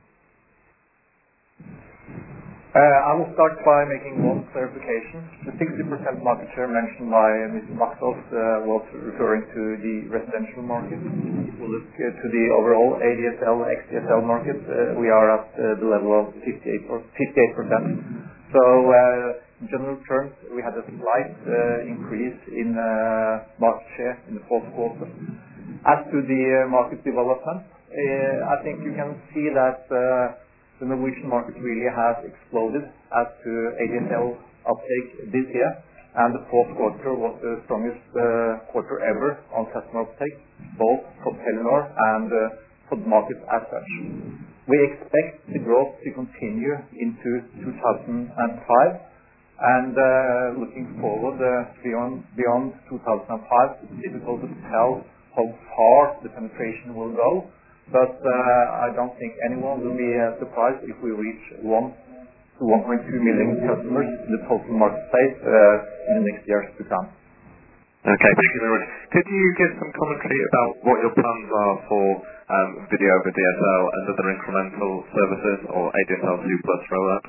Uh, I will start by making one clarification. The sixty percent market share mentioned by Mister Maxos uh, was referring to the residential market. If we look uh, to the overall A D S L, X D S L market, uh, we are at uh, the level of fifty-eight percent. So, uh, in general terms, we had a slight uh, increase in uh, market share in the fourth quarter. As to the uh, market development, uh, I think you can see that uh, the Norwegian market really has exploded as to A D S L uptake this year, and the fourth quarter was the strongest uh, quarter ever on customer uptake, both for Telenor and uh, for the market as such. We expect the growth to continue into two thousand five, and uh, looking forward uh, beyond beyond two thousand five, it's difficult to tell how far the penetration will go. But uh, I don't think anyone will be uh, surprised if we reach one to one point two million customers in the total marketplace uh, in the next years to come. Okay, thank you very much. Could you give some commentary about what your plans are for um, video over D S L and other incremental services, or A D S L two plus rollout?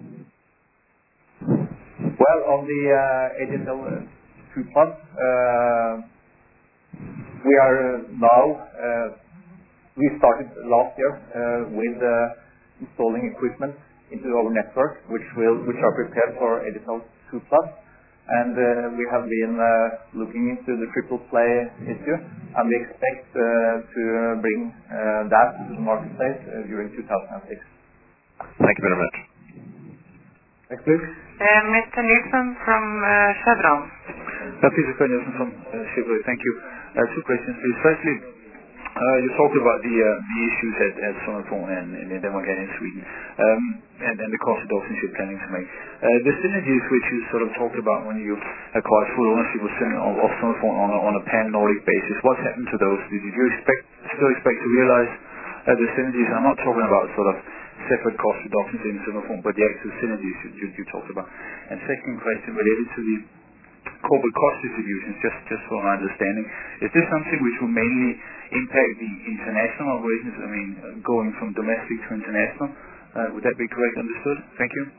Well, on the uh, A D S L two plus, uh, we are uh, now, uh, we started last year uh, with uh, installing equipment into our network, which will which are prepared for A D S L two plus. And uh, we have been uh, looking into the triple play issue, and we expect uh, to bring uh, that to the marketplace uh, during two thousand six. Thank you very much. Next, please. Uh, Mister Nielsen from uh, Chevron. Uh, Peter Nielsen from uh, Chevron. Thank you. Uh, two questions, please. Firstly, uh, you talked about the uh, the issues at, at Sonofon and, and Denmark and in Sweden, um, and, and the cost reductions you're planning to make. Uh, the synergies which you sort of talked about when you acquired full ownership of, of, of Sonofon on a, on a pan-Nordic basis, what's happened to those? Did you expect still expect to realize uh, the synergies? I'm not talking about sort of separate cost reductions in Sonofon, but the actual synergies you, you, you talked about. And second question related to the corporate cost distributions, just, just for my understanding, is this something which will mainly impact the international operations, I mean, uh, going from domestic to international? Uh, would that be correct understood? Thank you.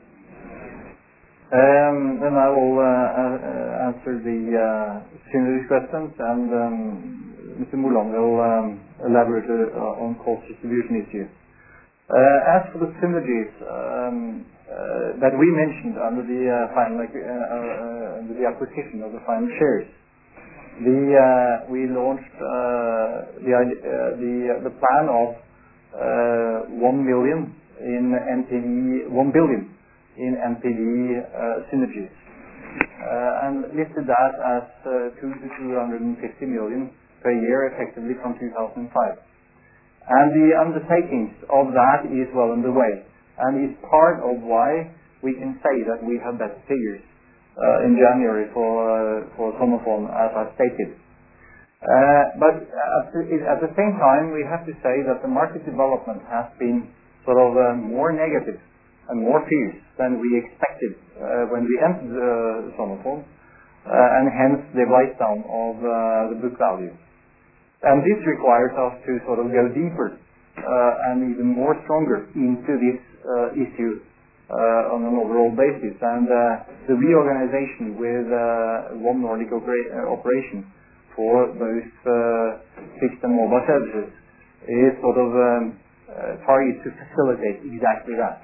Um, then I will uh, uh, answer the uh, synergies questions, and um, Mister Moland will um, elaborate uh, on cost distribution issues. Uh, as for the synergies um, uh, that we mentioned under the uh, final uh, uh, under the acquisition of the final shares, the uh, we launched uh, the uh, the the plan of uh, one million in N P V, one billion in N P V uh, synergies, uh, and listed that as uh, two to two hundred fifty million per year, effectively from two thousand five. And the undertakings of that is well underway, and is part of why we can say that we have better figures uh, in January for uh, for Sonofon, as I stated. Uh, but at the, at the same time, we have to say that the market development has been sort of uh, more negative and more fierce than we expected uh, when we entered uh, Sonofon, uh, and hence the write-down of uh, the book value. And this requires us to sort of go deeper uh, and even more stronger into this uh, issue uh, on an overall basis. And uh, the reorganization with uh, one Nordic opera- uh, operation for both uh, fixed and mobile services is sort of um, uh, targeted to facilitate exactly that.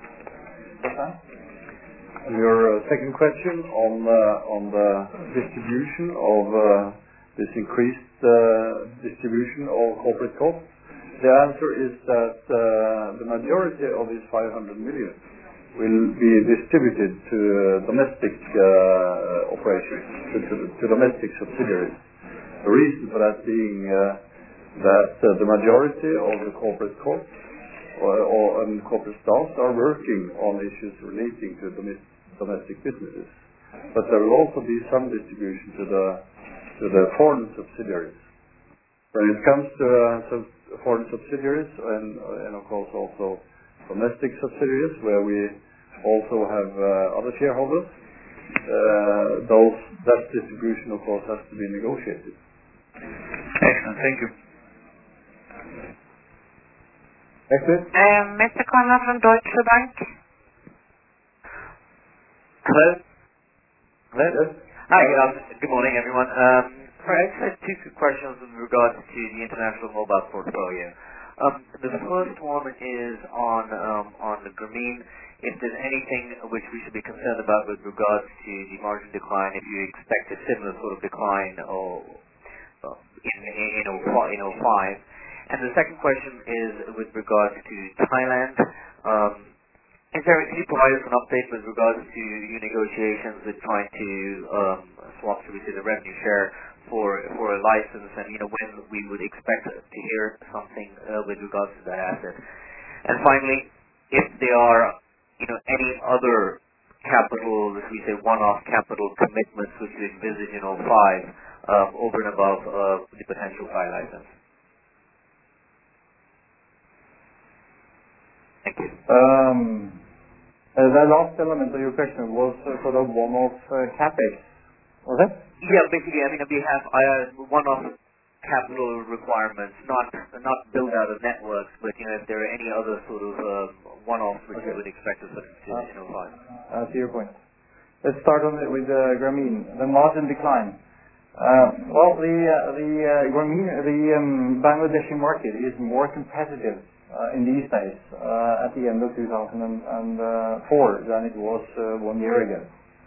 And your uh, second question on uh, on the distribution of uh, this increased uh, distribution of corporate costs, the answer is that uh, the majority of this five hundred million will be distributed to uh, domestic uh, operations, to, to, to domestic subsidiaries. The reason for that being uh, that uh, the majority of the corporate costs or, or and corporate staffs are working on issues relating to domestic, domestic businesses. But there will also be some distribution to the to the foreign subsidiaries. When it comes to uh, sub- foreign subsidiaries and, uh, and of course also domestic subsidiaries where we also have uh, other shareholders, uh, those that distribution of course has to be negotiated. Excellent, thank you. Next, please. Uh, Mister Conrad from Deutsche Bank. Hello. Hello. Yes. Hi, good afternoon. Good morning, everyone. Um, sorry, I just had two quick questions with regards to the international mobile portfolio. Um, the first one is on um, on the Grameen. If there's anything which we should be concerned about with regards to the margin decline, if you expect a similar sort of decline or uh, in in in oh five. And the second question is with regards to Thailand. Um, Is there, can you provide us an update with regards to your negotiations with trying to um, swap, so we see the revenue share for for a license, and you know when we would expect to hear something uh, with regards to that asset? And finally, if there are you know any other capital, as we say, one-off capital commitments which you envisage in oh five um, over and above uh, the potential Thai license. Thank you. Um, uh, the last element of your question was uh, sort of one-off uh, capex, was it? Yeah, basically, I mean, on behalf, I uh, one-off capital requirements, not not build out of networks, but you know, if there are any other sort of uh, one-offs which Okay. you would expect of in oh five. Uh, to your point. Let's start on the, with uh, Grameen, the margin decline. Uh, well, the uh, the uh, Grameen, the um, Bangladeshi market is more competitive uh, in these days uh, at the end of two thousand four than it was uh, one year ago.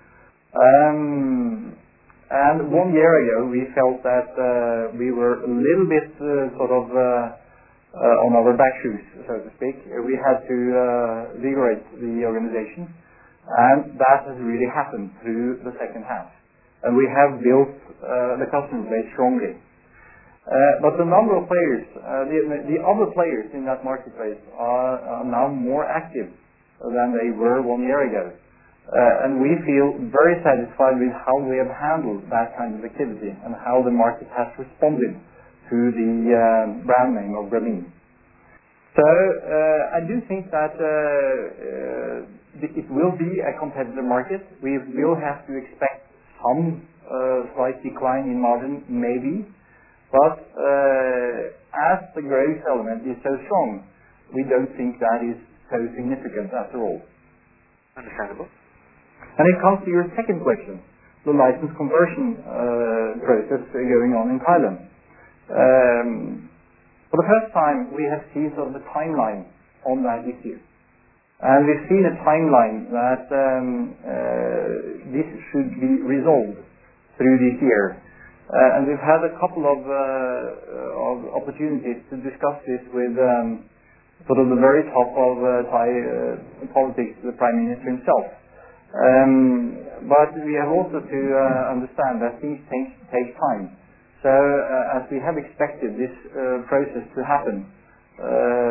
Um, and one year ago, we felt that uh, we were a little bit uh, sort of uh, uh, on our back shoes, so to speak. We had to uh, vigorate the organization, and that has really happened through the second half. And we have built uh, the customer base strongly. Uh, but the number of players, uh, the, the other players in that marketplace are, are now more active than they were one year ago. Uh, and we feel very satisfied with how we have handled that kind of activity and how the market has responded to the uh, brand name of Grameen. So uh, I do think that uh, uh, it will be a competitive market. We will have to expect some uh, slight decline in margin, maybe, but uh, as the growth element is so strong, we don't think that is so significant after all. Understandable. And it comes to your second question, the license conversion uh, process going on in Thailand. Um, for the first time, we have seen sort of a timeline on that issue. And we've seen a timeline that um, uh, this should be resolved through this year. Uh, and we've had a couple of, uh, of opportunities to discuss this with um, sort of the very top of uh, Thai uh, politics, the Prime Minister himself. Um, but we have also to uh, understand that things take, take time. So uh, as we have expected this uh, process to happen, uh,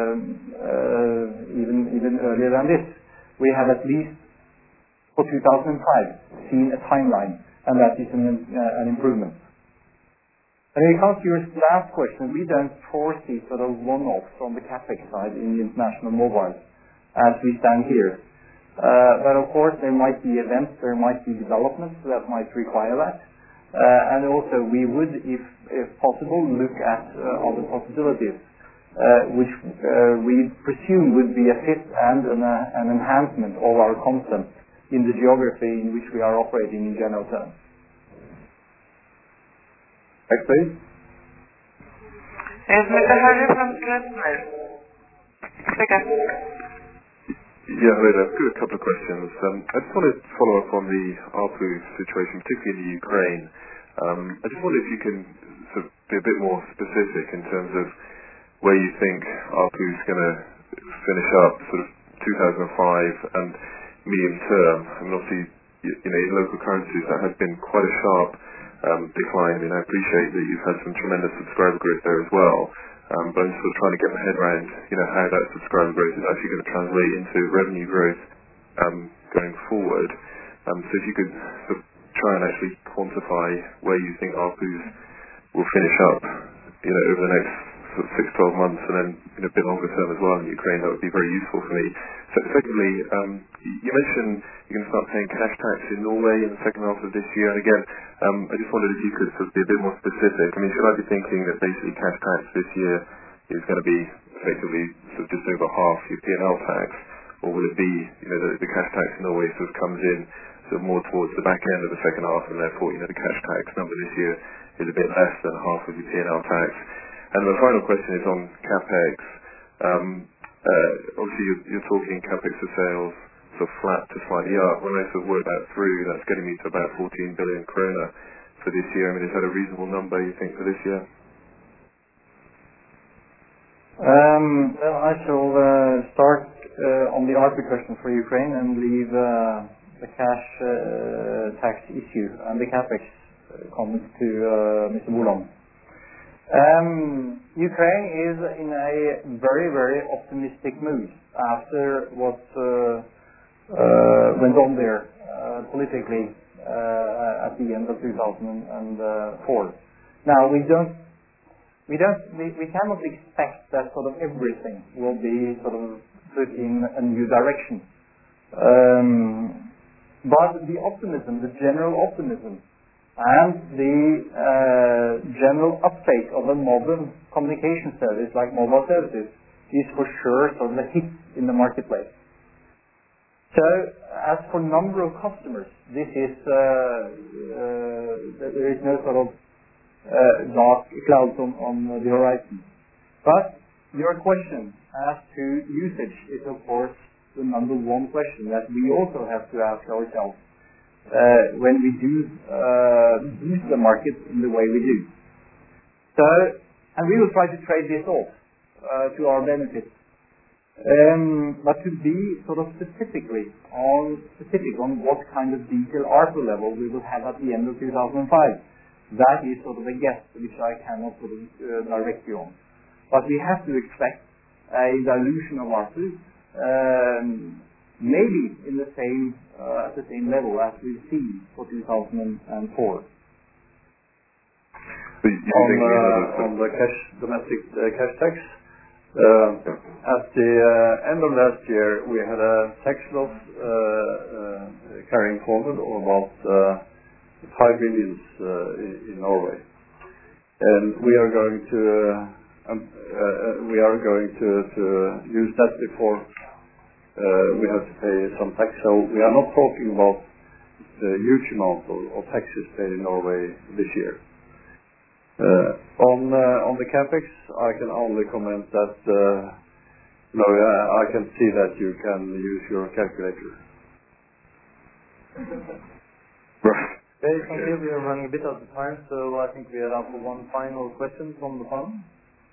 uh, even even earlier than this, we have at least for two thousand five seen a timeline, and that is an, uh, an improvement. And when it comes to your last question, we don't foresee sort of one-offs on the capex side in the international mobile as we stand here. Uh, but of course there might be events, there might be developments that might require that. Uh, and also we would, if, if possible, look at uh, other possibilities, uh, which uh, we presume would be a fit and an, uh, an enhancement of our content in the geography in which we are operating in general terms. Next please. Is Mister Harry from Kessler? Second. Yeah, hello there. I've got a couple of questions. Um, I just wanted to follow up on the A R P U situation, particularly in the Ukraine. Um, I just wonder if you can sort of be a bit more specific in terms of where you think A R P U is going to finish up, sort of two thousand five and medium term. I mean, obviously, you, you know, in local currencies that has been quite a sharp um, decline. I mean, I appreciate that you've had some tremendous subscriber growth there as well. Um, but I'm sort of trying to get my head around, you know, how that subscriber growth is actually going to translate into revenue growth um, going forward. Um, so if you could sort of try and actually quantify where you think A R P Us will finish up, you know, over the next sort of six, twelve months, and then you know, a bit longer term as well in Ukraine, that would be very useful for me. So secondly, um, you mentioned you're going to start paying cash tax in Norway in the second half of this year, and again, um, I just wondered if you could sort of be a bit more specific. I mean, should I be thinking that basically cash tax this year is going to be effectively sort of just over half your P and L tax, or will it be, you know, the, the cash tax in Norway sort of comes in sort of more towards the back end of the second half, and therefore, you know, the cash tax number this year is a bit less than half of your P and L tax? And the final question is on capex. Um, uh, obviously, you're, you're talking capex to sales sort of flat to slightly up. When I sort of work that through, that's getting me to about fourteen billion krona for this year. I mean, is that a reasonable number, you think, for this year? Um, well, I shall uh, start uh, on the A R P U question for Ukraine and leave uh, the cash uh, tax issue and the capex uh, comments to uh, Mister Boland. Um, Ukraine is in a very, very optimistic mood after what uh, uh, went on there uh, politically uh, at the end of two thousand four. Now, we don't, we don't, we, we cannot expect that sort of everything will be sort of put in a new direction. Um, but the optimism, the general optimism, And the uh, general uptake of a modern communication service like mobile services is for sure sort of a hit in the marketplace. So, as for number of customers, this is uh, uh, there is no sort of uh, dark clouds on, on the horizon. But your question as to usage is, of course, the number one question that we also have to ask ourselves uh, when we do uh, boost the market in the way we do. So, and we will try to trade this off uh, to our benefit. Um, but to be sort of specifically on specific on what kind of detail A R P U level we will have at the end of two thousand five, that is sort of a guess which I cannot sort of uh, direct you on. But we have to expect a dilution of A R P U, um, maybe in the same uh, at the same level as we've seen for two thousand four. On, uh, on the cash domestic uh, cash tax. Uh, at the uh, end of last year, we had a tax loss uh, uh, carrying forward of about uh, five billion uh, in, in Norway, and we are going to uh, um, uh, we are going to, to use that before uh, we have to pay some tax. So we are not talking about the huge amount of, of taxes paid in Norway this year. Uh, on uh, on the capex, I can only comment that uh, no, uh, I can see that you can use your calculator. Okay, thank you. We are running a bit out of time, so I think we are down for one final question from the phone.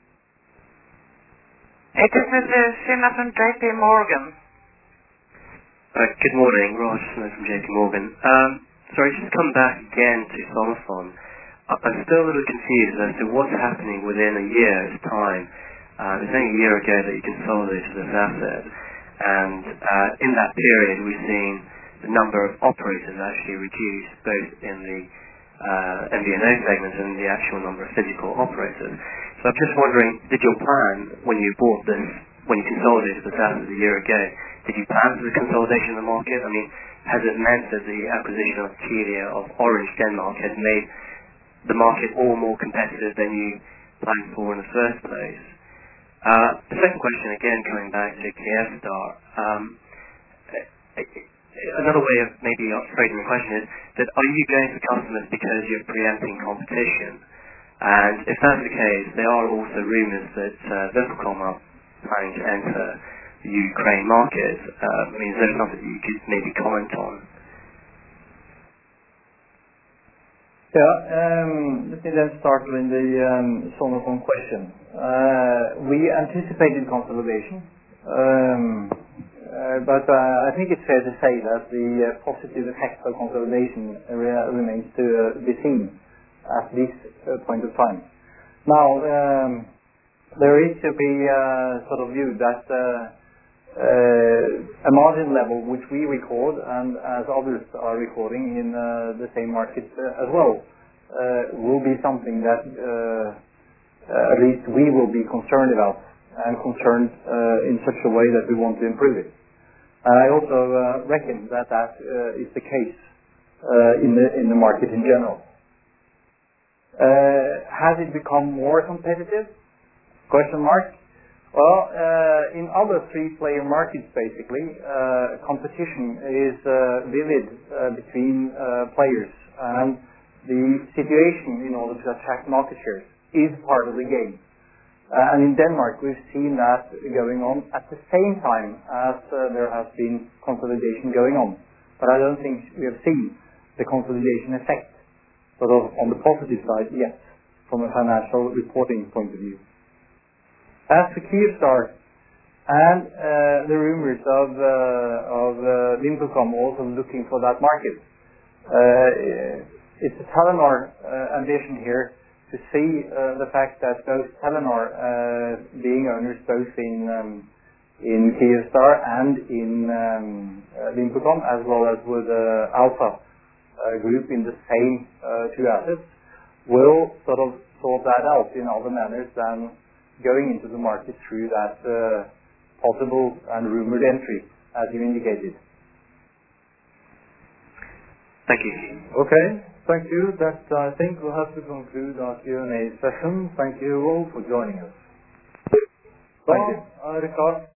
It is Mister Sinha from J P Morgan. Uh, good morning, Raj Sinha from J P Morgan. Um, sorry, just come back again to Sonofon. I'm still a little confused as to what's happening within a year's time. Uh, it's only a year ago that you consolidated this asset, and uh, in that period we've seen the number of operators actually reduce, both in the uh, M V N O segment and the actual number of physical operators. So I'm just wondering, did your plan when you bought this, when you consolidated this asset a year ago, did you plan for the consolidation of the market? I mean, has it meant that the acquisition of Telia of Orange Denmark has made the market all more competitive than you planned for in the first place? Uh, the second question, again, coming back to Kyivstar, um, another way of maybe phrasing the question is that are you going for customers because you're preempting competition? And if that's the case, there are also rumours that uh, VimpelCom are planning to enter the Ukraine market. Uh, I mean, is there something you could maybe comment on? Yeah, um, let me then start with the um, Sonofon question. Uh, we anticipated consolidation, um, uh, but uh, I think it's fair to say that the uh, positive effect of consolidation re- remains to uh, be seen at this uh, point of time. Now, um, there is to be uh, sort of viewed that uh, Uh, a margin level which we record and as others are recording in uh, the same market uh, as well uh, will be something that uh, uh, at least we will be concerned about and concerned uh, in such a way that we want to improve it. And I also uh, reckon that that uh, is the case uh, in the in the market in general. Uh, has it become more competitive? Question mark. Well, uh, in other three-player markets, basically, uh, competition is uh, vivid uh, between uh, players, and the situation in order to attract market shares is part of the game. Uh, and in Denmark, we've seen that going on at the same time as uh, there has been consolidation going on. But I don't think we have seen the consolidation effect, sort of on the positive side yet, from a financial reporting point of view. As for Kyivstar and uh, the rumors of uh, of uh, VimpelCom also looking for that market, uh, it's a Telenor uh, ambition here to see uh, the fact that both Telenor, uh, being owners both in um, in Kyivstar and in um, uh, VimpelCom, as well as with uh, Alpha uh, Group in the same uh, two assets, will sort of sort that out in other manners than going into the market through that uh, possible and rumored entry, as you indicated. Thank you. Okay. thank you. That I think we'll have to conclude our Q and A session. Thank you all for joining us. Thank you. Uh, Ricard.